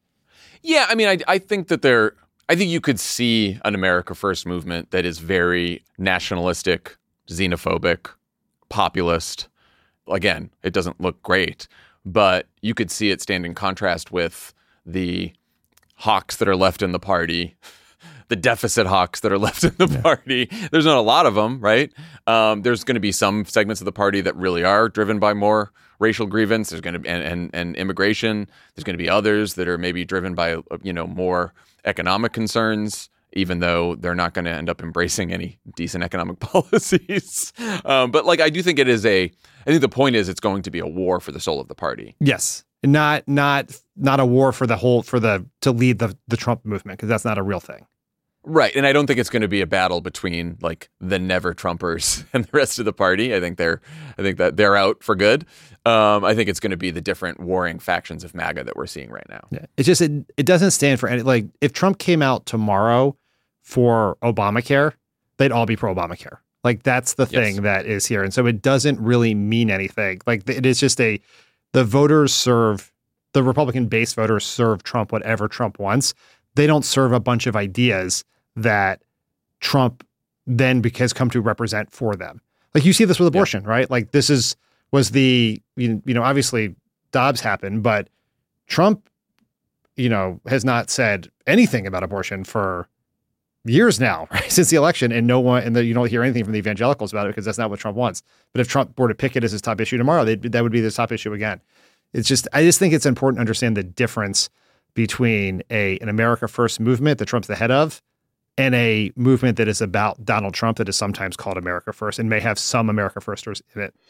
Yeah. I mean, I, I think that there, I think you could see an America First movement that is very nationalistic, xenophobic, populist. Again, it doesn't look great, but you could see it stand in contrast with the hawks that are left in the party, the deficit hawks that are left in the yeah. party. There's not a lot of them, right? Um, there's going to be some segments of the party that really are driven by more racial grievance. There's going to be and, and, and immigration. There's going to be others that are maybe driven by, you know, more economic concerns, even though they're not going to end up embracing any decent economic policies. Um, but like, I do think it is a, I think the point is it's going to be a war for the soul of the party. Yes. Not, not, not a war for the whole, for the, to lead the, the Trump movement, because that's not a real thing. Right. And I don't think it's going to be a battle between like the never Trumpers and the rest of the party. I think they're, I think that they're out for good. Um, I think it's going to be the different warring factions of MAGA that we're seeing right now. Yeah. It's just, it, it doesn't stand for any, like if Trump came out tomorrow for Obamacare, they'd all be pro Obamacare. Like that's the thing Yes. that is here. And so it doesn't really mean anything. Like it is just a, the voters serve, the Republican base voters serve Trump whatever Trump wants. They don't serve a bunch of ideas that Trump then has come to represent for them. Like you see this with abortion, yeah. right? Like this is, was the, you know, obviously Dobbs happened, but Trump, you know, has not said anything about abortion for years now, right? Since the election, and no one, and the, you don't hear anything from the evangelicals about it because that's not what Trump wants. But if Trump were to pick it as his top issue tomorrow, that would be the top issue again. It's just, I just think it's important to understand the difference between a an America First movement that Trump's the head of and a movement that is about Donald Trump that is sometimes called America First and may have some America Firsters in it.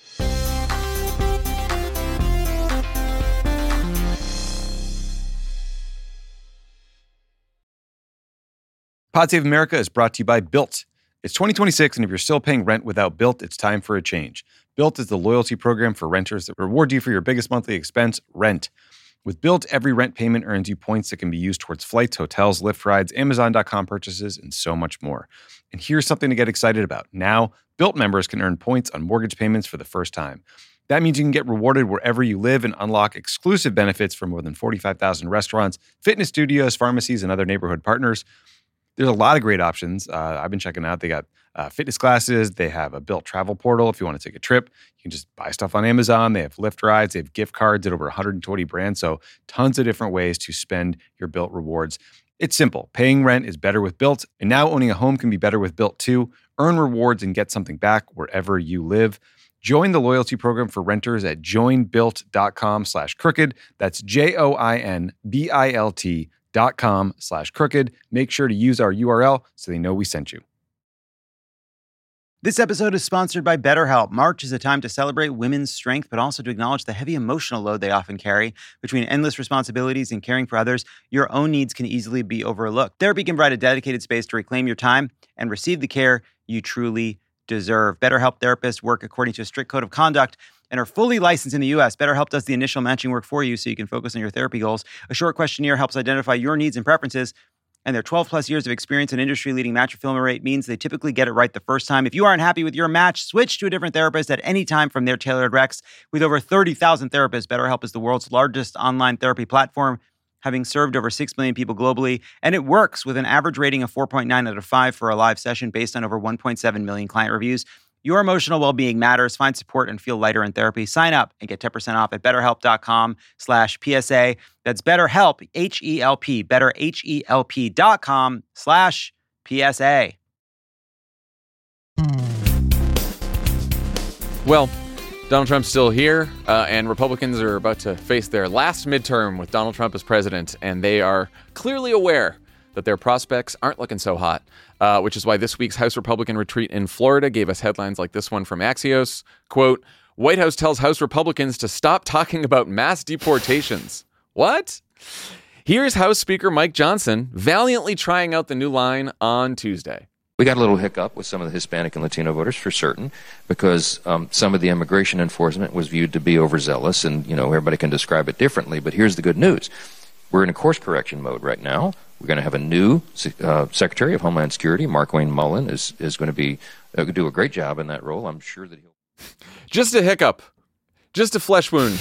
Pod Save America is brought to you by Built. It's twenty twenty-six, and if you're still paying rent without Built, it's time for a change. Built is the loyalty program for renters that reward you for your biggest monthly expense, rent. With Built, every rent payment earns you points that can be used towards flights, hotels, Lyft rides, Amazon dot com purchases, and so much more. And here's something to get excited about. Now, Built members can earn points on mortgage payments for the first time. That means you can get rewarded wherever you live and unlock exclusive benefits from more than forty-five thousand restaurants, fitness studios, pharmacies, and other neighborhood partners. There's a lot of great options. Uh, I've been checking out. They got uh, fitness classes. They have a Built travel portal. If you want to take a trip, you can just buy stuff on Amazon. They have Lyft rides. They have gift cards at over one hundred twenty brands. So tons of different ways to spend your Built rewards. It's simple. Paying rent is better with Built. And now owning a home can be better with Built too. Earn rewards and get something back wherever you live. Join the loyalty program for renters at joinbuilt.com slash crooked. That's J-O-I-N-B-I-L-T dot com slash crooked. Make sure to use our U R L so they know we sent you. This episode is sponsored by BetterHelp. March is a time to celebrate women's strength, but also to acknowledge the heavy emotional load they often carry. Between endless responsibilities and caring for others, your own needs can easily be overlooked. Therapy can provide a dedicated space to reclaim your time and receive the care you truly deserve. BetterHelp therapists work according to a strict code of conduct and are fully licensed in the U S. BetterHelp does the initial matching work for you so you can focus on your therapy goals. A short questionnaire helps identify your needs and preferences, and their twelve plus years of experience and industry-leading match fulfillment rate means they typically get it right the first time. If you aren't happy with your match, switch to a different therapist at any time from their tailored recs. With over thirty thousand therapists, BetterHelp is the world's largest online therapy platform, having served over six million people globally, and it works with an average rating of four point nine out of five for a live session based on over one point seven million client reviews. Your emotional well-being matters. Find support and feel lighter in therapy. Sign up and get ten percent off at betterhelp.com slash PSA. That's BetterHelp, H E L P, better H E L P dot com slash PSA. Well, Donald Trump's still here, uh, and Republicans are about to face their last midterm with Donald Trump as president, and they are clearly aware that their prospects aren't looking so hot, uh, which is why this week's House Republican retreat in Florida gave us headlines like this one from Axios. Quote, White House tells House Republicans to stop talking about mass deportations. What? Here's House Speaker Mike Johnson valiantly trying out the new line on Tuesday. We got a little hiccup with some of the Hispanic and Latino voters, for certain, because um, some of the immigration enforcement was viewed to be overzealous, and, you know, everybody can describe it differently. But here's the good news. We're in a course correction mode right now. We're going to have a new uh, Secretary of Homeland Security. Markwayne Mullin is, is going to be uh, do a great job in that role. I'm sure that he'll... Just a hiccup. Just a flesh wound.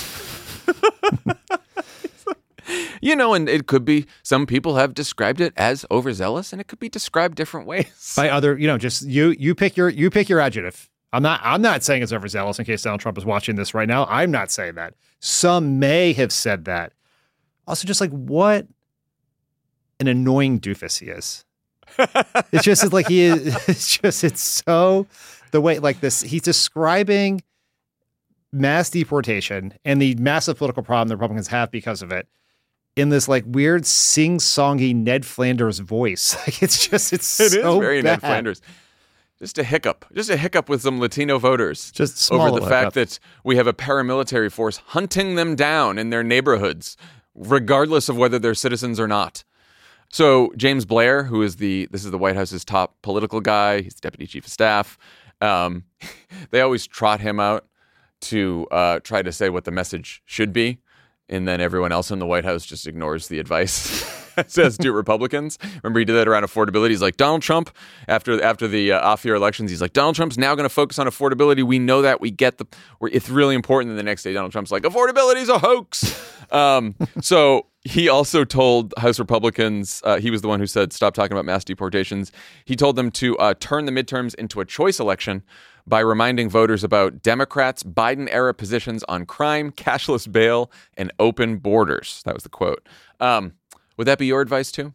You know, and it could be, some people have described it as overzealous, and it could be described different ways. By other, you know, just you you pick your you pick your adjective. I'm not I'm not saying it's overzealous in case Donald Trump is watching this right now. I'm not saying that. Some may have said that. Also, just like what an annoying doofus he is. It's just it's like he is. It's just it's so the way like this. He's describing mass deportation and the massive political problem the Republicans have because of it in this like weird sing-songy Ned Flanders voice. Like it's just it's it so is very bad. Ned Flanders. Just a hiccup. Just a hiccup with some Latino voters. Just small over the fact hiccup. that we have a paramilitary force hunting them down in their neighborhoods, regardless of whether they're citizens or not. So James Blair, who is the this is the White House's top political guy, he's the deputy chief of staff. Um, they always trot him out to uh, try to say what the message should be, and then everyone else in the White House just ignores the advice. astute Republicans. Remember, he did that around affordability. He's like, Donald Trump, after after the uh, off-year elections, he's like, Donald Trump's now going to focus on affordability. We know that. We get the. We're, it's really important. And the next day, Donald Trump's like, affordability is a hoax. um, so he also told House Republicans, uh, he was the one who said, stop talking about mass deportations. He told them to uh, turn the midterms into a choice election by reminding voters about Democrats' Biden-era positions on crime, cashless bail, and open borders. That was the quote. Um, would that be your advice too?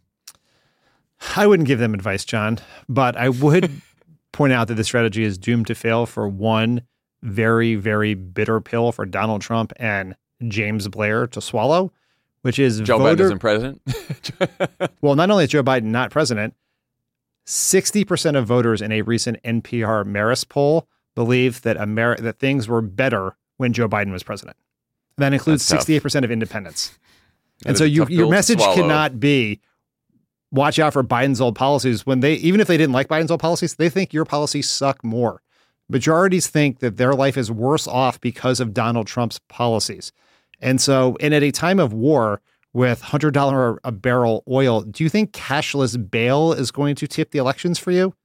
I wouldn't give them advice, John, but I would point out that this strategy is doomed to fail for one very, very bitter pill for Donald Trump and James Blair to swallow, which is Joe voter... Biden isn't president. Well, not only is Joe Biden not president, sixty percent of voters in a recent N P R Marist poll believe that Ameri- that things were better when Joe Biden was president. That includes sixty-eight percent of independents. That and is so a you, tough your pill to message swallow. cannot be, watch out for Biden's old policies, when they, even if they didn't like Biden's old policies, they think your policies suck more. Majorities think that their life is worse off because of Donald Trump's policies. And so, and at a time of war with one hundred dollars a barrel oil, do you think cashless bail is going to tip the elections for you?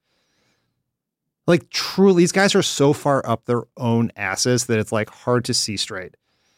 Like, truly, these guys are so far up their own asses that it's like hard to see straight.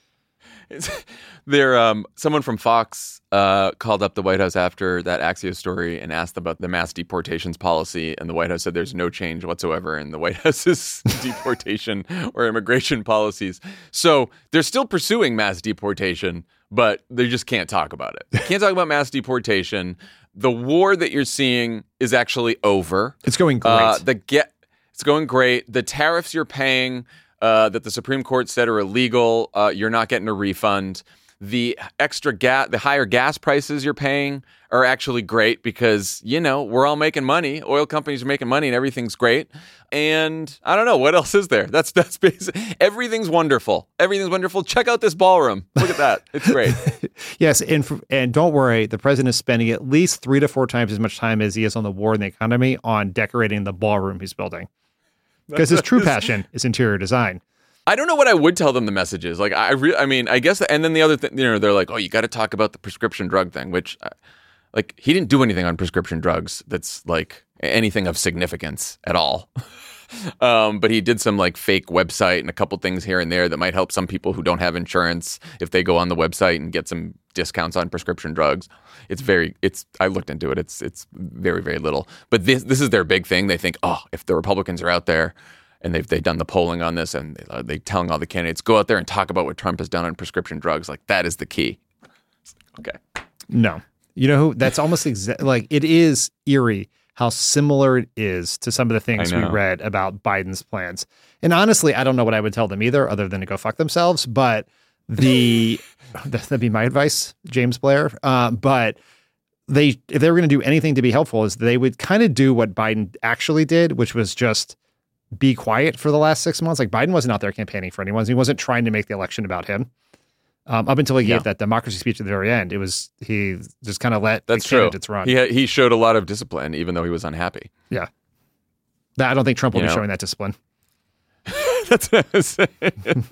There, um, someone from Fox uh, called up the White House after that Axios story and asked about the mass deportations policy, and the White House said there's no change whatsoever in the White House's deportation or immigration policies. So they're still pursuing mass deportation, but they just can't talk about it. They can't talk about mass deportation. The war that you're seeing is actually over. It's going great. Uh, the get, it's going great. The tariffs you're paying uh, that the Supreme Court said are illegal, uh, you're not getting a refund. The extra gas, the higher gas prices you're paying are actually great because, you know, we're all making money. Oil companies are making money and everything's great. And I don't know, what else is there? That's that's basic. Everything's wonderful. Everything's wonderful. Check out this ballroom. Look at that. It's great. Yes, and for, and don't worry, the president is spending at least three to four times as much time as he is on the war and the economy on decorating the ballroom he's building. Because his true passion is interior design. I don't know what I would tell them the message is. Like, I re- I mean, I guess, the, and then the other thing, you know, they're like, oh, you got to talk about the prescription drug thing, which, uh, like, he didn't do anything on prescription drugs that's, like, anything of significance at all. um, but he did some, like, fake website and a couple things here and there that might help some people who don't have insurance if they go on the website and get some discounts on prescription drugs. It's very, it's, I looked into it. It's, it's very, very little. But this, this is their big thing. They think, oh, if the Republicans are out there, and they've they've done the polling on this, and they, uh, they telling all the candidates, go out there and talk about what Trump has done on prescription drugs. Like, that is the key. Okay. No. You know who? That's almost exa- like, it is eerie how similar it is to some of the things we read about Biden's plans. And honestly, I don't know what I would tell them either, other than to go fuck themselves. But the that'd be my advice, James Blair. Uh, but they, if they were going to do anything to be helpful, is they would kind of do what Biden actually did, which was just be quiet for the last six months. Like, Biden wasn't out there campaigning for anyone. He wasn't trying to make the election about him. Um, up until he gave yeah. that democracy speech at the very end, it was, he just kind of let That's the true. candidates run. He, he showed a lot of discipline, even though he was unhappy. Yeah. That, I don't think Trump will You be know? showing that discipline. That's what I was saying.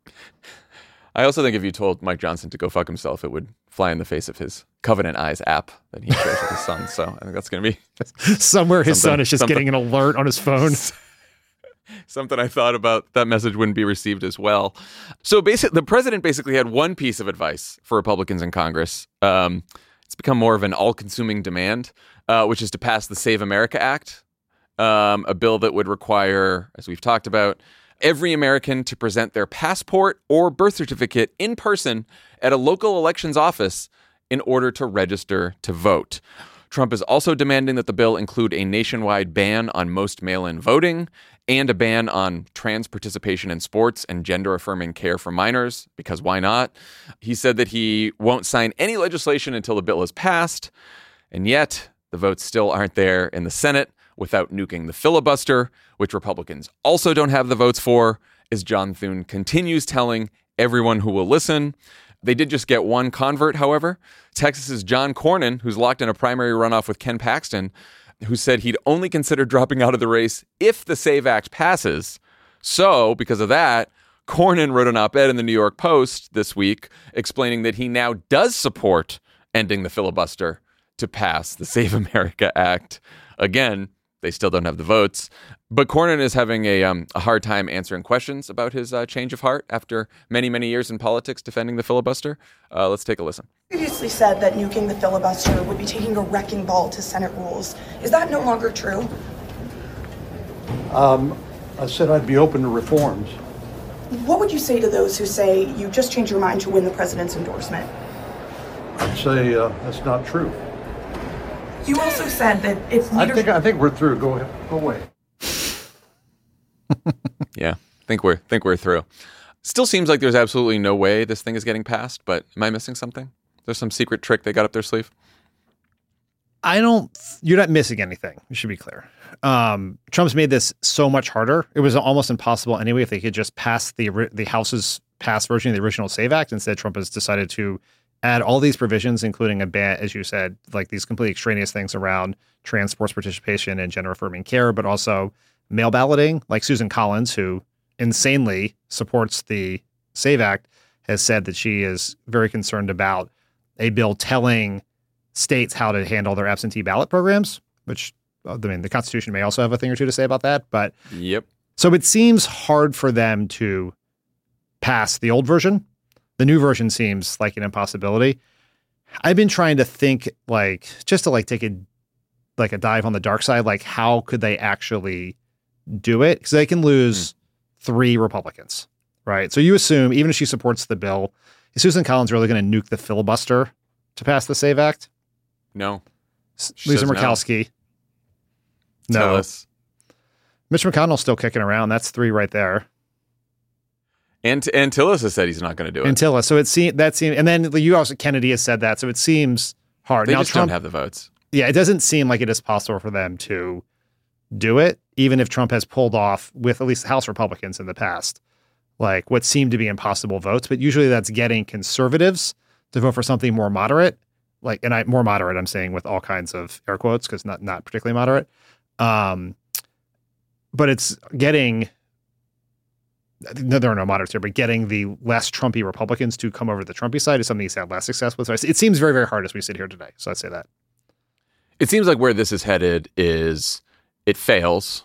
I also think if you told Mike Johnson to go fuck himself, it would fly in the face of his Covenant Eyes app that he shares with his son. So I think that's going to be Somewhere his Something- son is just something- getting an alert on his phone. something I thought about. That message wouldn't be received as well. So basically, the president basically had one piece of advice for Republicans in Congress. Um, it's become more of an all-consuming demand, uh, which is to pass the Save America Act, um, a bill that would require, as we've talked about, every American to present their passport or birth certificate in person at a local elections office in order to register to vote. Trump is also demanding that the bill include a nationwide ban on most mail-in voting and a ban on trans participation in sports and gender-affirming care for minors, because why not? He said that he won't sign any legislation until the bill is passed, and yet the votes still aren't there in the Senate without nuking the filibuster, which Republicans also don't have the votes for, as John Thune continues telling everyone who will listen. They did just get one convert, however. Texas's John Cornyn, who's locked in a primary runoff with Ken Paxton, who said he'd only consider dropping out of the race if the SAVE Act passes. So, because of that, Cornyn wrote an op-ed in the New York Post this week explaining that he now does support ending the filibuster to pass the Save America Act. Again, they still don't have the votes. But Cornyn is having a, um, a hard time answering questions about his uh, change of heart after many, many years in politics defending the filibuster. Uh, let's take a listen. Previously said that nuking the filibuster would be taking a wrecking ball to Senate rules. Is that no longer true? Um, I said I'd be open to reforms. What would you say to those who say you just changed your mind to win the president's endorsement? I'd say uh, that's not true. You also said that if I leadership... think I think we're through. Go ahead. Go away. Yeah, think we're think we're through. Still seems like there's absolutely no way this thing is getting passed, but am I missing something? There's some secret trick they got up their sleeve? I don't, you're not missing anything. You should be clear. Um, Trump's made this so much harder. It was almost impossible anyway if they could just pass the the House's passed version of the original SAVE Act. Instead, Trump has decided to add all these provisions, including a ban, as you said, like these completely extraneous things around trans sports participation and gender affirming care, but also mail balloting. Like Susan Collins, who insanely supports the SAVE Act, has said that she is very concerned about a bill telling states how to handle their absentee ballot programs, which, I mean, the Constitution may also have a thing or two to say about that. But yep. So it seems hard for them to pass the old version. The new version seems like an impossibility. I've been trying to think, like, just to like take a like a dive on the dark side, like how could they actually do it? Because they can lose mm. three Republicans, right? So you assume even if she supports the bill, is Susan Collins really going to nuke the filibuster to pass the SAVE Act? No. She Lisa Murkowski. No. no. Tell us. Mitch McConnell's still kicking around. That's three right there. And and Tillis has said he's not going to do it. And Tillis. So it seems that seems, and then you also Kennedy has said that. So it seems hard. They now, just Trump, don't have the votes. Yeah, it doesn't seem like it is possible for them to do it, even if Trump has pulled off with at least House Republicans in the past, like what seemed to be impossible votes. But usually that's getting conservatives to vote for something more moderate. Like, and I more moderate, I'm saying with all kinds of air quotes, because not not particularly moderate. Um, but it's getting, no, there are no moderates here, but getting the less Trumpy Republicans to come over to the Trumpy side is something he's had less success with. So it seems very, very hard as we sit here today. So I'd say that. It seems like where this is headed is it fails.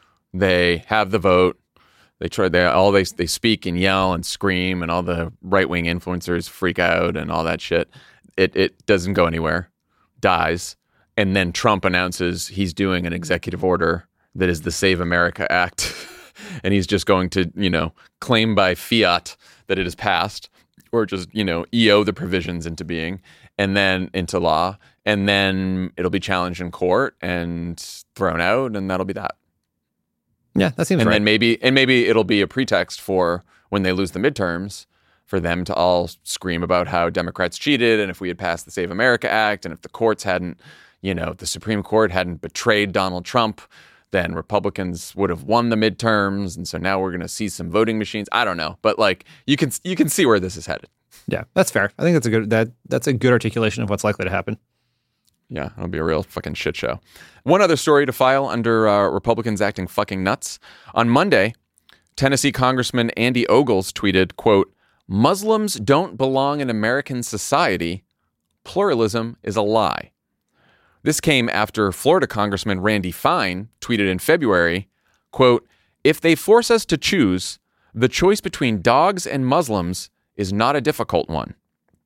They have the vote. They try. They all they they speak and yell and scream, and all the right wing influencers freak out and all that shit. It it doesn't go anywhere, dies, and then Trump announces he's doing an executive order that is the Save America Act, and he's just going to, you know, claim by fiat that it is passed, or just, you know, E O the provisions into being, and then into law, and then it'll be challenged in court and thrown out, and that'll be that. Yeah, that seems and right. And then maybe and maybe it'll be a pretext for when they lose the midterms, for them to all scream about how Democrats cheated, and if we had passed the Save America Act, and if the courts hadn't, you know, the Supreme Court hadn't betrayed Donald Trump, then Republicans would have won the midterms, and so now we're going to see some voting machines. I don't know, but like you can you can see where this is headed. Yeah, that's fair. I think that's a good that that's a good articulation of what's likely to happen. Yeah, it'll be a real fucking shit show. One other story to file under uh, Republicans acting fucking nuts. On Monday, Tennessee Congressman Andy Ogles tweeted, quote, "Muslims don't belong in American society. Pluralism is a lie." This came after Florida Congressman Randy Fine tweeted in February, quote, "If they force us to choose, the choice between dogs and Muslims is not a difficult one."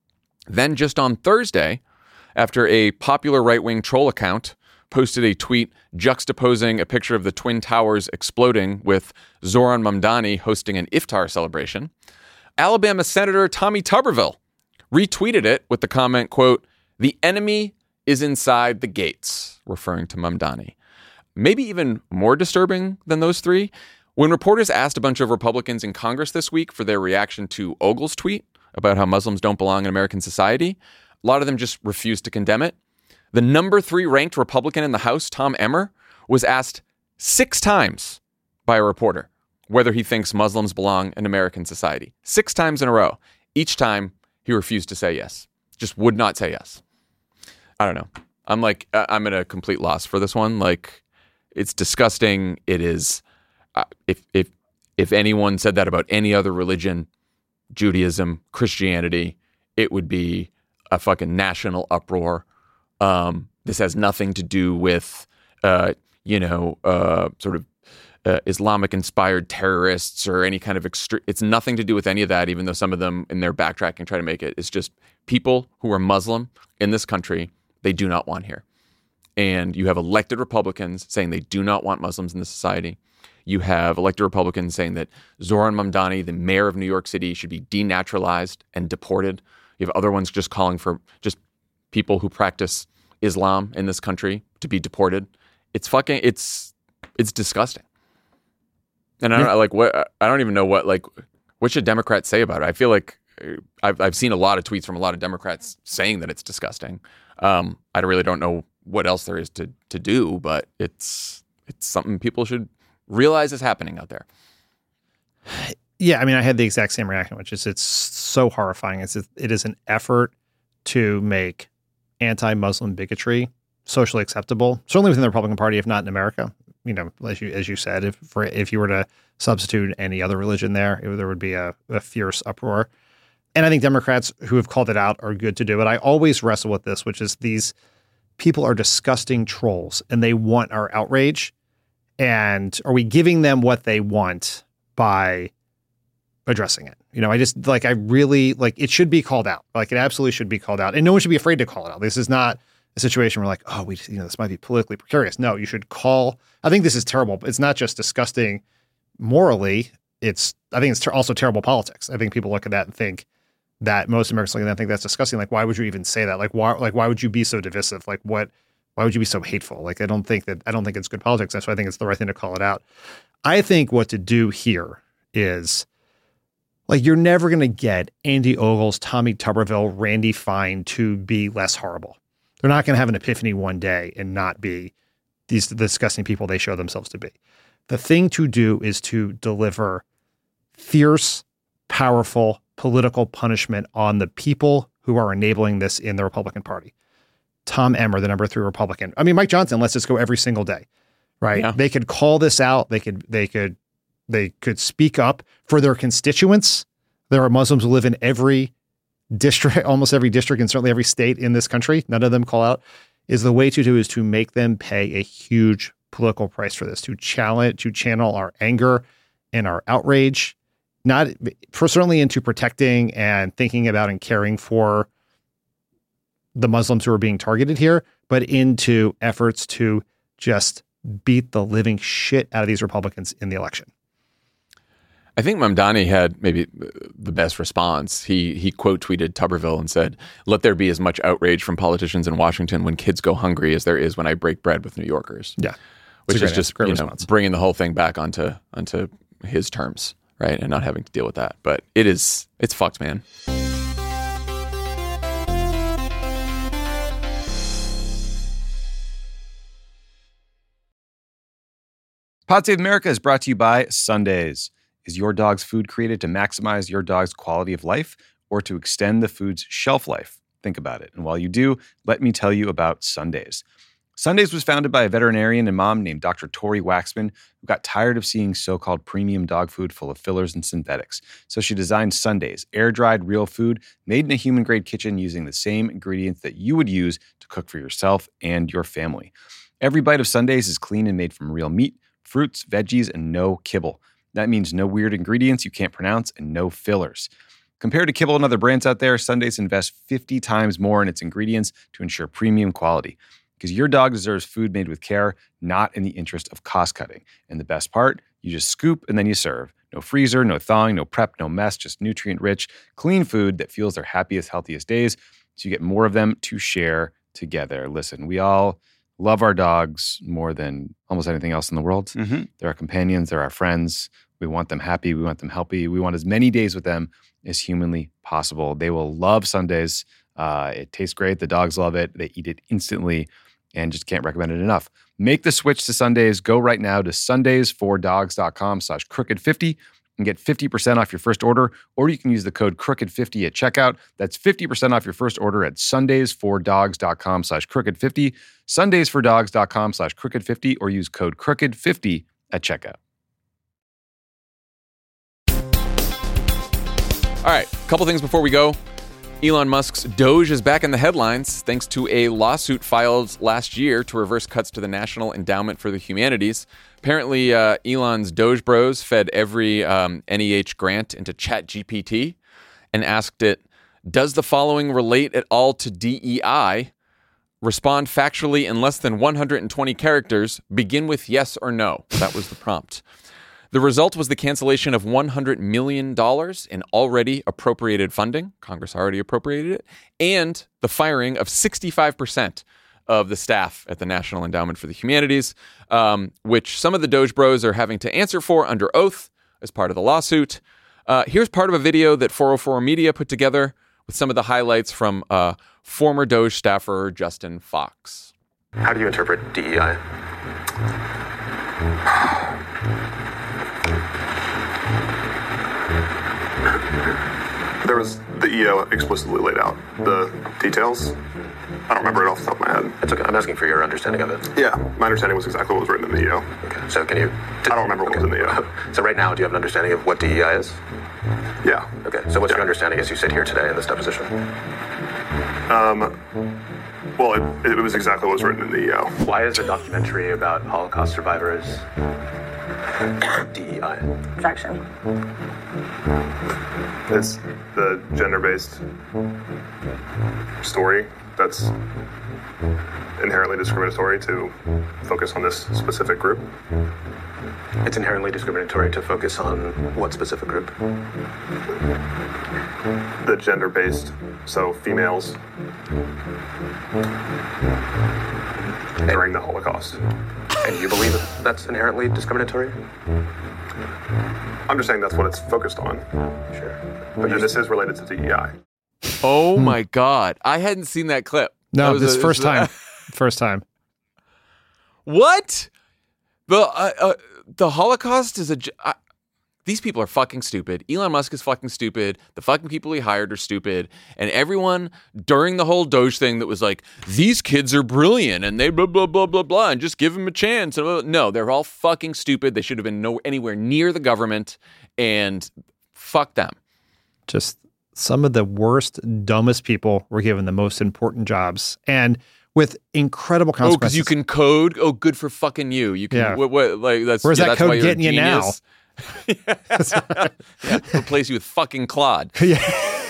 Then just on Thursday, after a popular right-wing troll account posted a tweet juxtaposing a picture of the Twin Towers exploding with Zohran Mamdani hosting an iftar celebration, Alabama Senator Tommy Tuberville retweeted it with the comment, quote, "The enemy is inside the gates," referring to Mamdani. Maybe even more disturbing than those three, when reporters asked a bunch of Republicans in Congress this week for their reaction to Ogles' tweet about how Muslims don't belong in American society, a lot of them just refused to condemn it. The number three ranked Republican in the House, Tom Emmer, was asked six times by a reporter whether he thinks Muslims belong in American society. Six times in a row. Each time he refused to say yes. Just would not say yes. I don't know. I'm like, I'm at a complete loss for this one. Like, it's disgusting. It is. Uh, if if if anyone said that about any other religion, Judaism, Christianity, it would be a fucking national uproar. Um, this has nothing to do with, uh, you know, uh, sort of uh, Islamic-inspired terrorists or any kind of extreme. It's nothing to do with any of that, even though some of them in their backtracking try to make it. It's just people who are Muslim in this country, they do not want here. And you have elected Republicans saying they do not want Muslims in the society. You have elected Republicans saying that Zohran Mamdani, the mayor of New York City, should be denaturalized and deported. You have other ones just calling for just people who practice Islam in this country to be deported. It's fucking, it's, it's disgusting. And I don't like what, I don't even know what, like, what should Democrats say about it? I feel like I've, I've seen a lot of tweets from a lot of Democrats saying that it's disgusting. Um, I really don't know what else there is to, to do, but it's, it's something people should realize is happening out there. Yeah, I mean, I had the exact same reaction, which is it's so horrifying. It's it is an effort to make anti-Muslim bigotry socially acceptable, certainly within the Republican Party, if not in America. You know, as you as you said, if for if you were to substitute any other religion there, it, there would be a, a fierce uproar. And I think Democrats who have called it out are good to do it. I always wrestle with this, which is these people are disgusting trolls and they want our outrage. And are we giving them what they want by addressing it? You know, I just like, I really like, it should be called out. Like it absolutely should be called out, and no one should be afraid to call it out. This is not a situation where like, oh, we, you know, this might be politically precarious. No, you should call. I think this is terrible. It's not just disgusting morally. It's, I think it's ter- also terrible politics. I think people look at that and think that most Americans look at that and think that's disgusting. Like, why would you even say that? Like, why, like, why would you be so divisive? Like what, why would you be so hateful? Like, I don't think that, I don't think it's good politics. That's why I think it's the right thing to call it out. I think what to do here is, like, you're never going to get Andy Ogles, Tommy Tuberville, Randy Fine to be less horrible. They're not going to have an epiphany one day and not be these disgusting people they show themselves to be. The thing to do is to deliver fierce, powerful political punishment on the people who are enabling this in the Republican Party. Tom Emmer, the number three Republican. I mean, Mike Johnson lets this go every single day, right? Yeah. They could call this out. They could, they could, they could speak up for their constituents. There are Muslims who live in every district, almost every district, and certainly every state in this country. None of them call out. Is the way to do is to make them pay a huge political price for this, to challenge, to channel our anger and our outrage, not for certainly into protecting and thinking about and caring for the Muslims who are being targeted here, but into efforts to just beat the living shit out of these Republicans in the election. I think Mamdani had maybe the best response. He he quote tweeted Tuberville and said, "Let there be as much outrage from politicians in Washington when kids go hungry as there is when I break bread with New Yorkers." Yeah, which is just you know response. bringing the whole thing back onto onto his terms, right, and not having to deal with that. But it is it's fucked, man. Pod Save America is brought to you by Sundays. Is your dog's food created to maximize your dog's quality of life or to extend the food's shelf life? Think about it. And while you do, let me tell you about Sundays. Sundays was founded by a veterinarian and mom named Doctor Tori Waxman, who got tired of seeing so-called premium dog food full of fillers and synthetics. So she designed Sundays, air-dried real food made in a human-grade kitchen using the same ingredients that you would use to cook for yourself and your family. Every bite of Sundays is clean and made from real meat, fruits, veggies, and no kibble. That means no weird ingredients you can't pronounce and no fillers. Compared to kibble and other brands out there, Sundays invest fifty times more in its ingredients to ensure premium quality. Because your dog deserves food made with care, not in the interest of cost cutting. And the best part, you just scoop and then you serve. No freezer, no thawing, no prep, no mess, just nutrient-rich, clean food that fuels their happiest, healthiest days. So you get more of them to share together. Listen, we all love our dogs more than almost anything else in the world. Mm-hmm. They're our companions. They're our friends. We want them happy. We want them healthy. We want as many days with them as humanly possible. They will love Sundays. Uh, it tastes great. The dogs love it. They eat it instantly and just can't recommend it enough. Make the switch to Sundays. Go right now to sundays4dogs.com slash crooked50 and get fifty percent off your first order, or you can use the code crooked fifty at checkout. That's fifty percent off your first order at sundays4dogs.com slash crooked50, sundays4dogs.com slash crooked50, or use code crooked fifty at checkout. All right, a couple things before we go. Elon Musk's Doge is back in the headlines thanks to a lawsuit filed last year to reverse cuts to the National Endowment for the Humanities. Apparently, uh, Elon's Doge Bros fed every um, N E H grant into ChatGPT and asked it, does the following relate at all to D E I? Respond factually in less than one hundred twenty characters. Begin with yes or no. That was the prompt. The result was the cancellation of one hundred million dollars in already appropriated funding. Congress already appropriated it. And the firing of sixty-five percent of the staff at the National Endowment for the Humanities, um, which some of the Doge Bros are having to answer for under oath as part of the lawsuit. Uh, here's part of a video that four oh four Media put together with some of the highlights from uh, former Doge staffer Justin Fox. How do you interpret D E I? There was the E O explicitly laid out. The details, I don't remember it off the top of my head. It's okay. I'm asking for your understanding of it. Yeah, my understanding was exactly what was written in the E O. Okay, so can you... I don't remember what okay. was in the E O. So right now, do you have an understanding of what D E I is? Yeah. Okay, so what's yeah. your understanding as you sit here today in this deposition? Um, well, it, it was exactly what was written in the E O. Why is a documentary about Holocaust survivors D E I? Objection. It's the gender-based story that's inherently discriminatory to focus on this specific group. It's inherently discriminatory to focus on what specific group? The gender-based, so females during the Holocaust. And you believe that that's inherently discriminatory? I'm just saying that's what it's focused on. Sure. But then this is related to D E I. Oh my God. I hadn't seen that clip. No, that this a, first this time. First time. What? The uh, uh, the Holocaust is a... Uh, these people are fucking stupid. Elon Musk is fucking stupid. The fucking people he hired are stupid. And everyone during the whole Doge thing that was like, these kids are brilliant and they blah, blah, blah, blah, blah, and just give them a chance. No, they're all fucking stupid. They should have been no, anywhere near the government, and fuck them. Just some of the worst, dumbest people were given the most important jobs. And with incredible consequences. Oh, because you can code? Oh, good for fucking you. You can, yeah. what, what, like, that's, Where's yeah, that that's code why you're getting you now? yeah. yeah, replace you with fucking Claude. Yeah,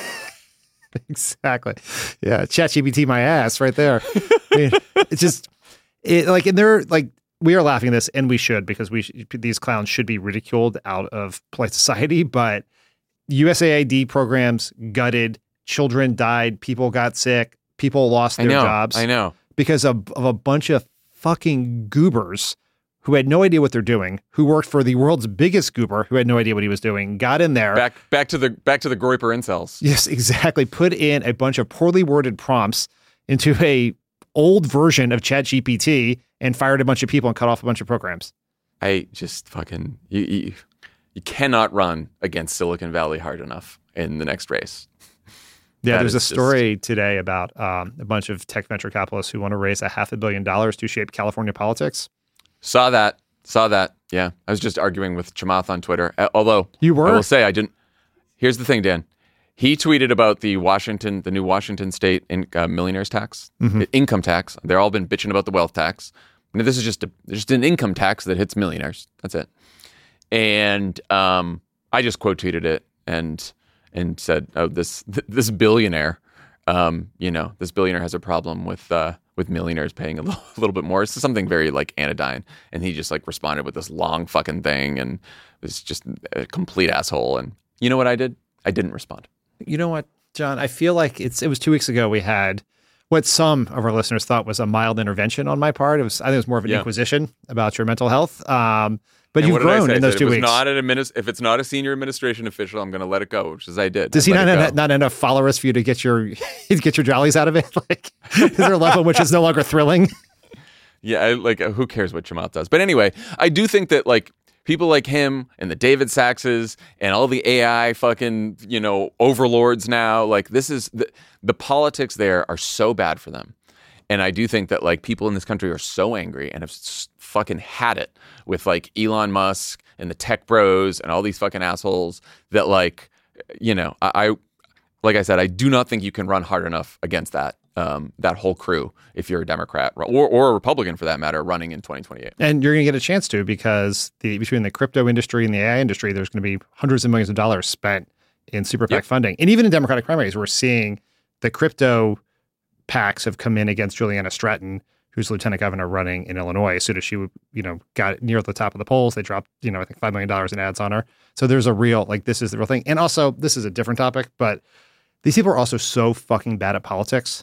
exactly. Yeah, ChatGPT my ass right there. I mean, it's just it like, and they're like, we are laughing at this, and we should, because we sh- these clowns should be ridiculed out of polite society. But U S A I D programs gutted, children died, people got sick, people lost their I know, jobs. I know because of, of a bunch of fucking goobers who had no idea what they're doing, who worked for the world's biggest goober, who had no idea what he was doing, got in there. Back back to the back to the Groyper incels. Yes, exactly. Put in a bunch of poorly worded prompts into a old version of ChatGPT and fired a bunch of people and cut off a bunch of programs. I just fucking you, you, you cannot run against Silicon Valley hard enough in the next race. Yeah, That there's a is story today about um, a bunch of tech venture capitalists who want to raise a half a billion dollars to shape California politics. Saw that. Saw that. Yeah. I was just arguing with Chamath on Twitter. Uh, although, you were? I will say I didn't. Here's the thing, Dan. He tweeted about the Washington, the new Washington state in, uh, millionaires tax, Mhm. income tax. They've all been bitching about the wealth tax. I mean, this is just a, just an income tax that hits millionaires. That's it. And um, I just quote tweeted it and and said, "Oh, this this billionaire, um, you know, this billionaire has a problem with." Uh, with millionaires paying a little, a little bit more. It's something very like anodyne. And he just like responded with this long fucking thing and was just a complete asshole. And you know what I did? I didn't respond. You know what, John? I feel like it's it was two weeks ago we had what some of our listeners thought was a mild intervention on my part. It was I think it was more of an Yeah. inquisition about your mental health. Um, but And you've what did I grown say? in I those said, two if it's weeks. Not an adminis- if it's not a senior administration official, I'm going to let it go, which is I did. Does I he let not it have go. not enough followers for you to get your get your jollies out of it? Like, is there a level which is no longer thrilling? Yeah, I, like uh, who cares what Chamath does? But anyway, I do think that like people like him and the David Saxes and all the A I fucking, you know, overlords now, like this is the, the politics there are so bad for them. And I do think that like people in this country are so angry and have s- fucking had it with like Elon Musk and the tech bros and all these fucking assholes that like, you know, I, I like I said, I do not think you can run hard enough against that um, that whole crew if you're a Democrat or, or a Republican for that matter running in twenty twenty-eight. And you're going to get a chance to because the between the crypto industry and the A I industry, there's going to be hundreds of millions of dollars spent in super PAC yep. funding. And even in Democratic primaries, we're seeing the crypto PACs have come in against Juliana Stratton, who's lieutenant governor running in Illinois. As soon as she, you know, got near the top of the polls, they dropped, you know, I think five million dollars in ads on her. So there's a real, like, this is the real thing. And also, this is a different topic, but these people are also so fucking bad at politics.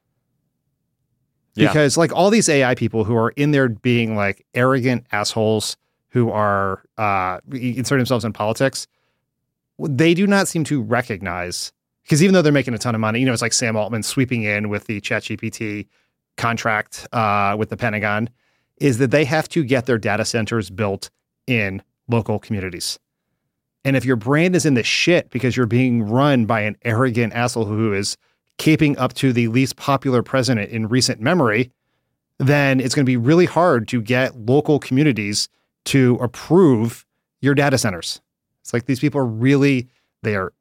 Yeah. Because, like, all these A I people who are in there being, like, arrogant assholes who are uh, inserting themselves in politics, they do not seem to recognize, because even though they're making a ton of money, you know, it's like Sam Altman sweeping in with the ChatGPT contract uh, with the Pentagon, is that they have to get their data centers built in local communities. And if your brand is in the shit because you're being run by an arrogant asshole who is keeping up to the least popular president in recent memory, then it's going to be really hard to get local communities to approve your data centers. It's like these people are really, they are,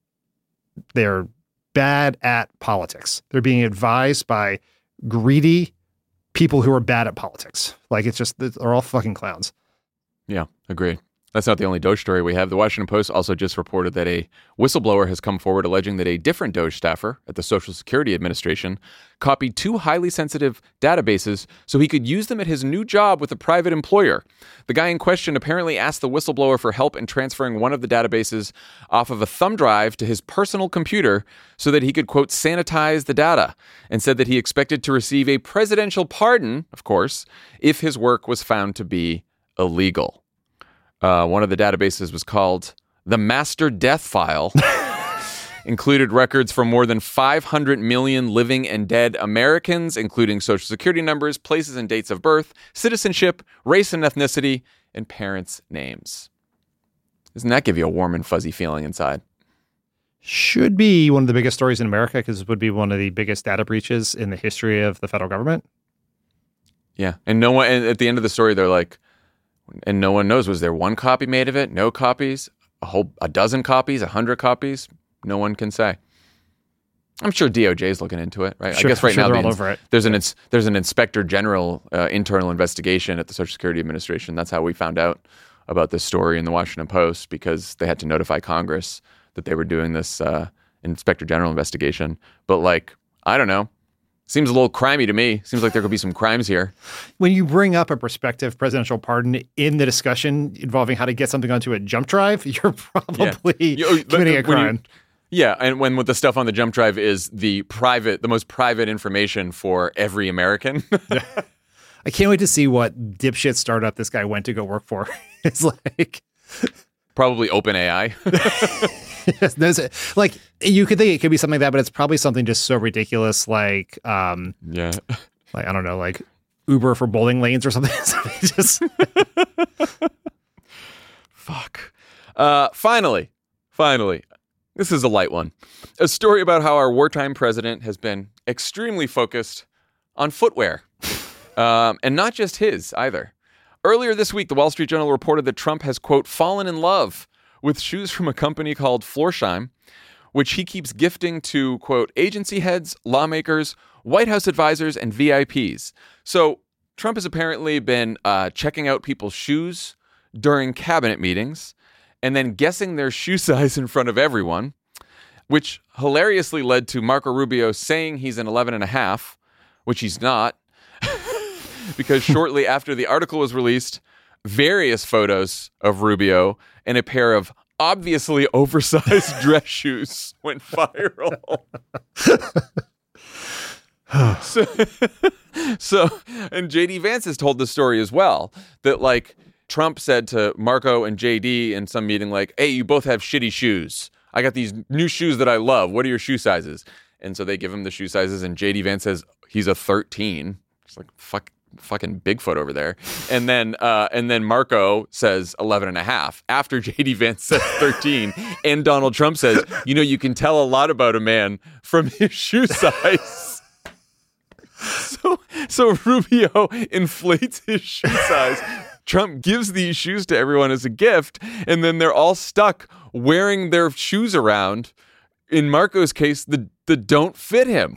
they are bad at politics. They're being advised by greedy people who are bad at politics. Like, it's just, they're all fucking clowns. Yeah, agreed. That's not the only Doge story we have. The Washington Post also just reported that a whistleblower has come forward alleging that a different Doge staffer at the Social Security Administration copied two highly sensitive databases so he could use them at his new job with a private employer. The guy in question apparently asked the whistleblower for help in transferring one of the databases off of a thumb drive to his personal computer so that he could, quote, sanitize the data, and said that he expected to receive a presidential pardon, of course, if his work was found to be illegal. Uh, one of the databases was called the Master Death File, included records from more than five hundred million living and dead Americans, including social security numbers, places and dates of birth, citizenship, race and ethnicity, and parents' names. Doesn't that give you a warm and fuzzy feeling inside? Should be one of the biggest stories in America because it would be one of the biggest data breaches in the history of the federal government. Yeah. And no one, and at the end of the story, they're like, and no one knows, was there one copy made of it? No copies? A whole, a dozen copies? A hundred copies? No one can say. I'm sure D O J is looking into it, right? Sure, I guess right sure now they're the, all over it. there's an ins, there's an inspector general uh, internal investigation at the Social Security Administration. That's how we found out about this story in the Washington Post, because they had to notify Congress that they were doing this uh, inspector general investigation. But, like, I don't know. Seems a little crimey to me. Seems like there could be some crimes here. When you bring up a prospective presidential pardon in the discussion involving how to get something onto a jump drive, you're probably yeah. you, committing a crime. You, yeah, and when with the stuff on the jump drive is the private, the most private information for every American. Yeah. I can't wait to see what dipshit startup this guy went to go work for. It's like... Probably OpenAI. Yes, there's a, like, you could think it could be something like that, but it's probably something just so ridiculous, like, um, yeah, like I don't know, like Uber for bowling lanes or something. Just fuck. Uh, finally, finally, this is a light one. A story about how our wartime president has been extremely focused on footwear, um, and not just his either. Earlier this week, the Wall Street Journal reported that Trump has, quote, fallen in love with shoes from a company called Florsheim, which he keeps gifting to, quote, agency heads, lawmakers, White House advisors, and V I Ps. So Trump has apparently been uh, checking out people's shoes during cabinet meetings and then guessing their shoe size in front of everyone, which hilariously led to Marco Rubio saying he's an eleven and a half, which he's not, because shortly after the article was released, various photos of Rubio and a pair of obviously oversized dress shoes went viral. so, so, and J D Vance has told the story as well, that, like, Trump said to Marco and J D in some meeting, like, hey, you both have shitty shoes. I got these new shoes that I love. What are your shoe sizes? And so they give him the shoe sizes, and J D Vance says he's a thirteen. It's like, fuck. Fucking Bigfoot over there. And then uh, and then Marco says eleven and a half after J D Vance says thirteen. And Donald Trump says, you know, you can tell a lot about a man from his shoe size. so, so Rubio inflates his shoe size. Trump gives these shoes to everyone as a gift. And then they're all stuck wearing their shoes around in Marco's case, the, the don't fit him.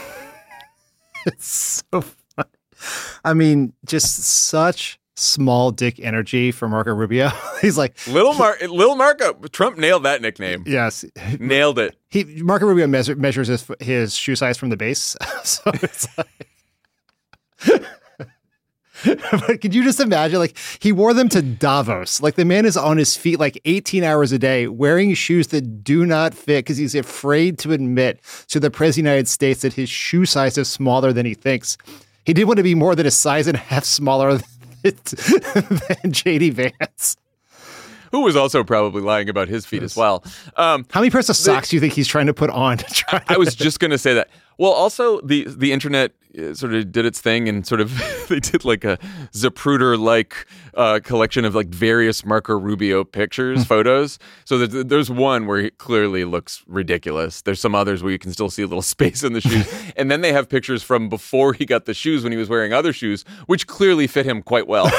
It's so funny. I mean, just such small dick energy for Marco Rubio. He's like little Mar, little Marco. Trump nailed that nickname. Yes, nailed it. He Marco Rubio measure, measures his his shoe size from the base. So it's like. But could you just imagine, like, he wore them to Davos. Like, the man is on his feet like eighteen hours a day wearing shoes that do not fit because he's afraid to admit to the president of the United States that his shoe size is smaller than he thinks. He didn't want to be more than a size and a half smaller than, than J D Vance. Who was also probably lying about his feet yes. as well. Um, How many pairs of socks the, do you think he's trying to put on? To try I, I was just going to say that. Well, also, the, the internet sort of did its thing and sort of they did like a Zapruder-like uh, collection of like various Marco Rubio pictures, photos. So there's, there's one where he clearly looks ridiculous. There's some others where you can still see a little space in the shoes. And then they have pictures from before he got the shoes when he was wearing other shoes, which clearly fit him quite well.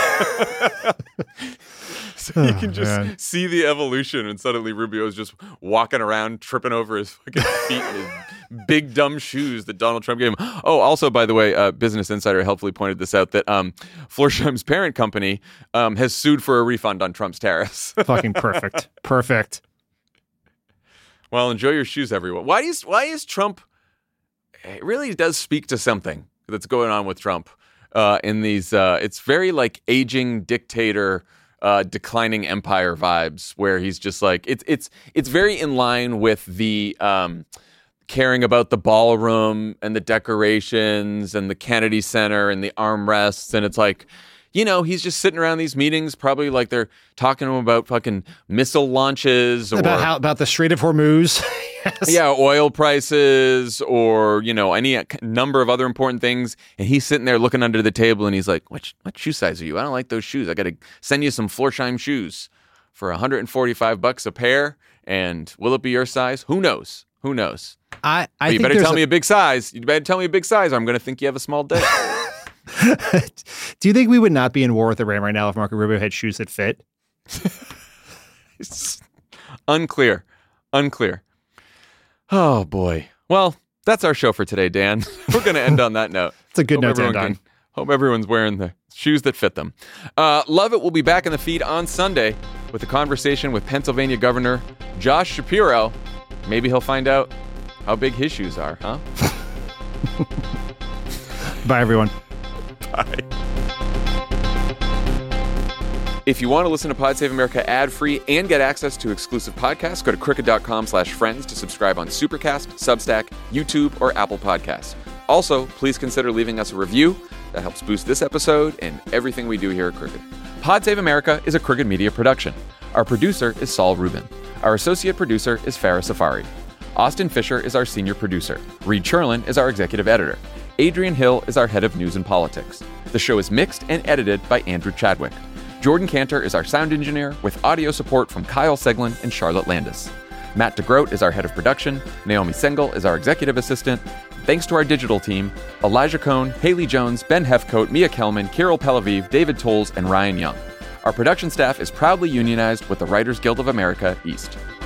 So you can just oh, see the evolution, and suddenly Rubio's just walking around, tripping over his fucking feet in his big dumb shoes that Donald Trump gave him. Oh, also, by the way, uh, Business Insider helpfully pointed this out that um, Florsheim's parent company um, has sued for a refund on Trump's tariffs. Fucking perfect, perfect. Well, enjoy your shoes, everyone. Why is why is Trump? It really does speak to something that's going on with Trump uh, in these. Uh, it's very like aging dictator. Uh, declining empire vibes, where he's just like it's it's it's very in line with the um, caring about the ballroom and the decorations and the Kennedy Center and the armrests, and it's like, you know, he's just sitting around these meetings, probably like they're talking to him about fucking missile launches or about how about the Strait of Hormuz. Yes. Yeah, oil prices or, you know, any number of other important things. And he's sitting there looking under the table and he's like, what, what shoe size are you? I don't like those shoes. I got to send you some Florsheim shoes for one hundred forty-five bucks a pair. And will it be your size? Who knows? Who knows? I, I but you think better tell a... me a big size. You better tell me a big size or I'm going to think you have a small dick. Do you think we would not be in war with Iran right now if Marco Rubio had shoes that fit? It's unclear. Unclear. Oh, boy. Well, that's our show for today, Dan. We're going to end on that note. It's a good hope note to end on. Can, hope everyone's wearing the shoes that fit them. Uh, Love It will be back in the feed on Sunday with a conversation with Pennsylvania Governor Josh Shapiro. Maybe he'll find out how big his shoes are, huh? Bye, everyone. Bye. If you want to listen to Pod Save America ad-free and get access to exclusive podcasts, go to crooked.com slash friends to subscribe on Supercast, Substack, YouTube, or Apple Podcasts. Also, please consider leaving us a review. That helps boost this episode and everything we do here at Crooked. Pod Save America is a Crooked Media production. Our producer is Saul Rubin. Our associate producer is Farah Safari. Austin Fisher is our senior producer. Reed Cherlin is our executive editor. Adrian Hill is our head of news and politics. The show is mixed and edited by Andrew Chadwick. Jordan Cantor is our sound engineer with audio support from Kyle Seglin and Charlotte Landis. Matt DeGroat is our head of production. Naomi Sengel is our executive assistant. Thanks to our digital team, Elijah Cohn, Haley Jones, Ben Hefcoat, Mia Kelman, Kirill Pelaviv, David Tolles, and Ryan Young. Our production staff is proudly unionized with the Writers Guild of America East.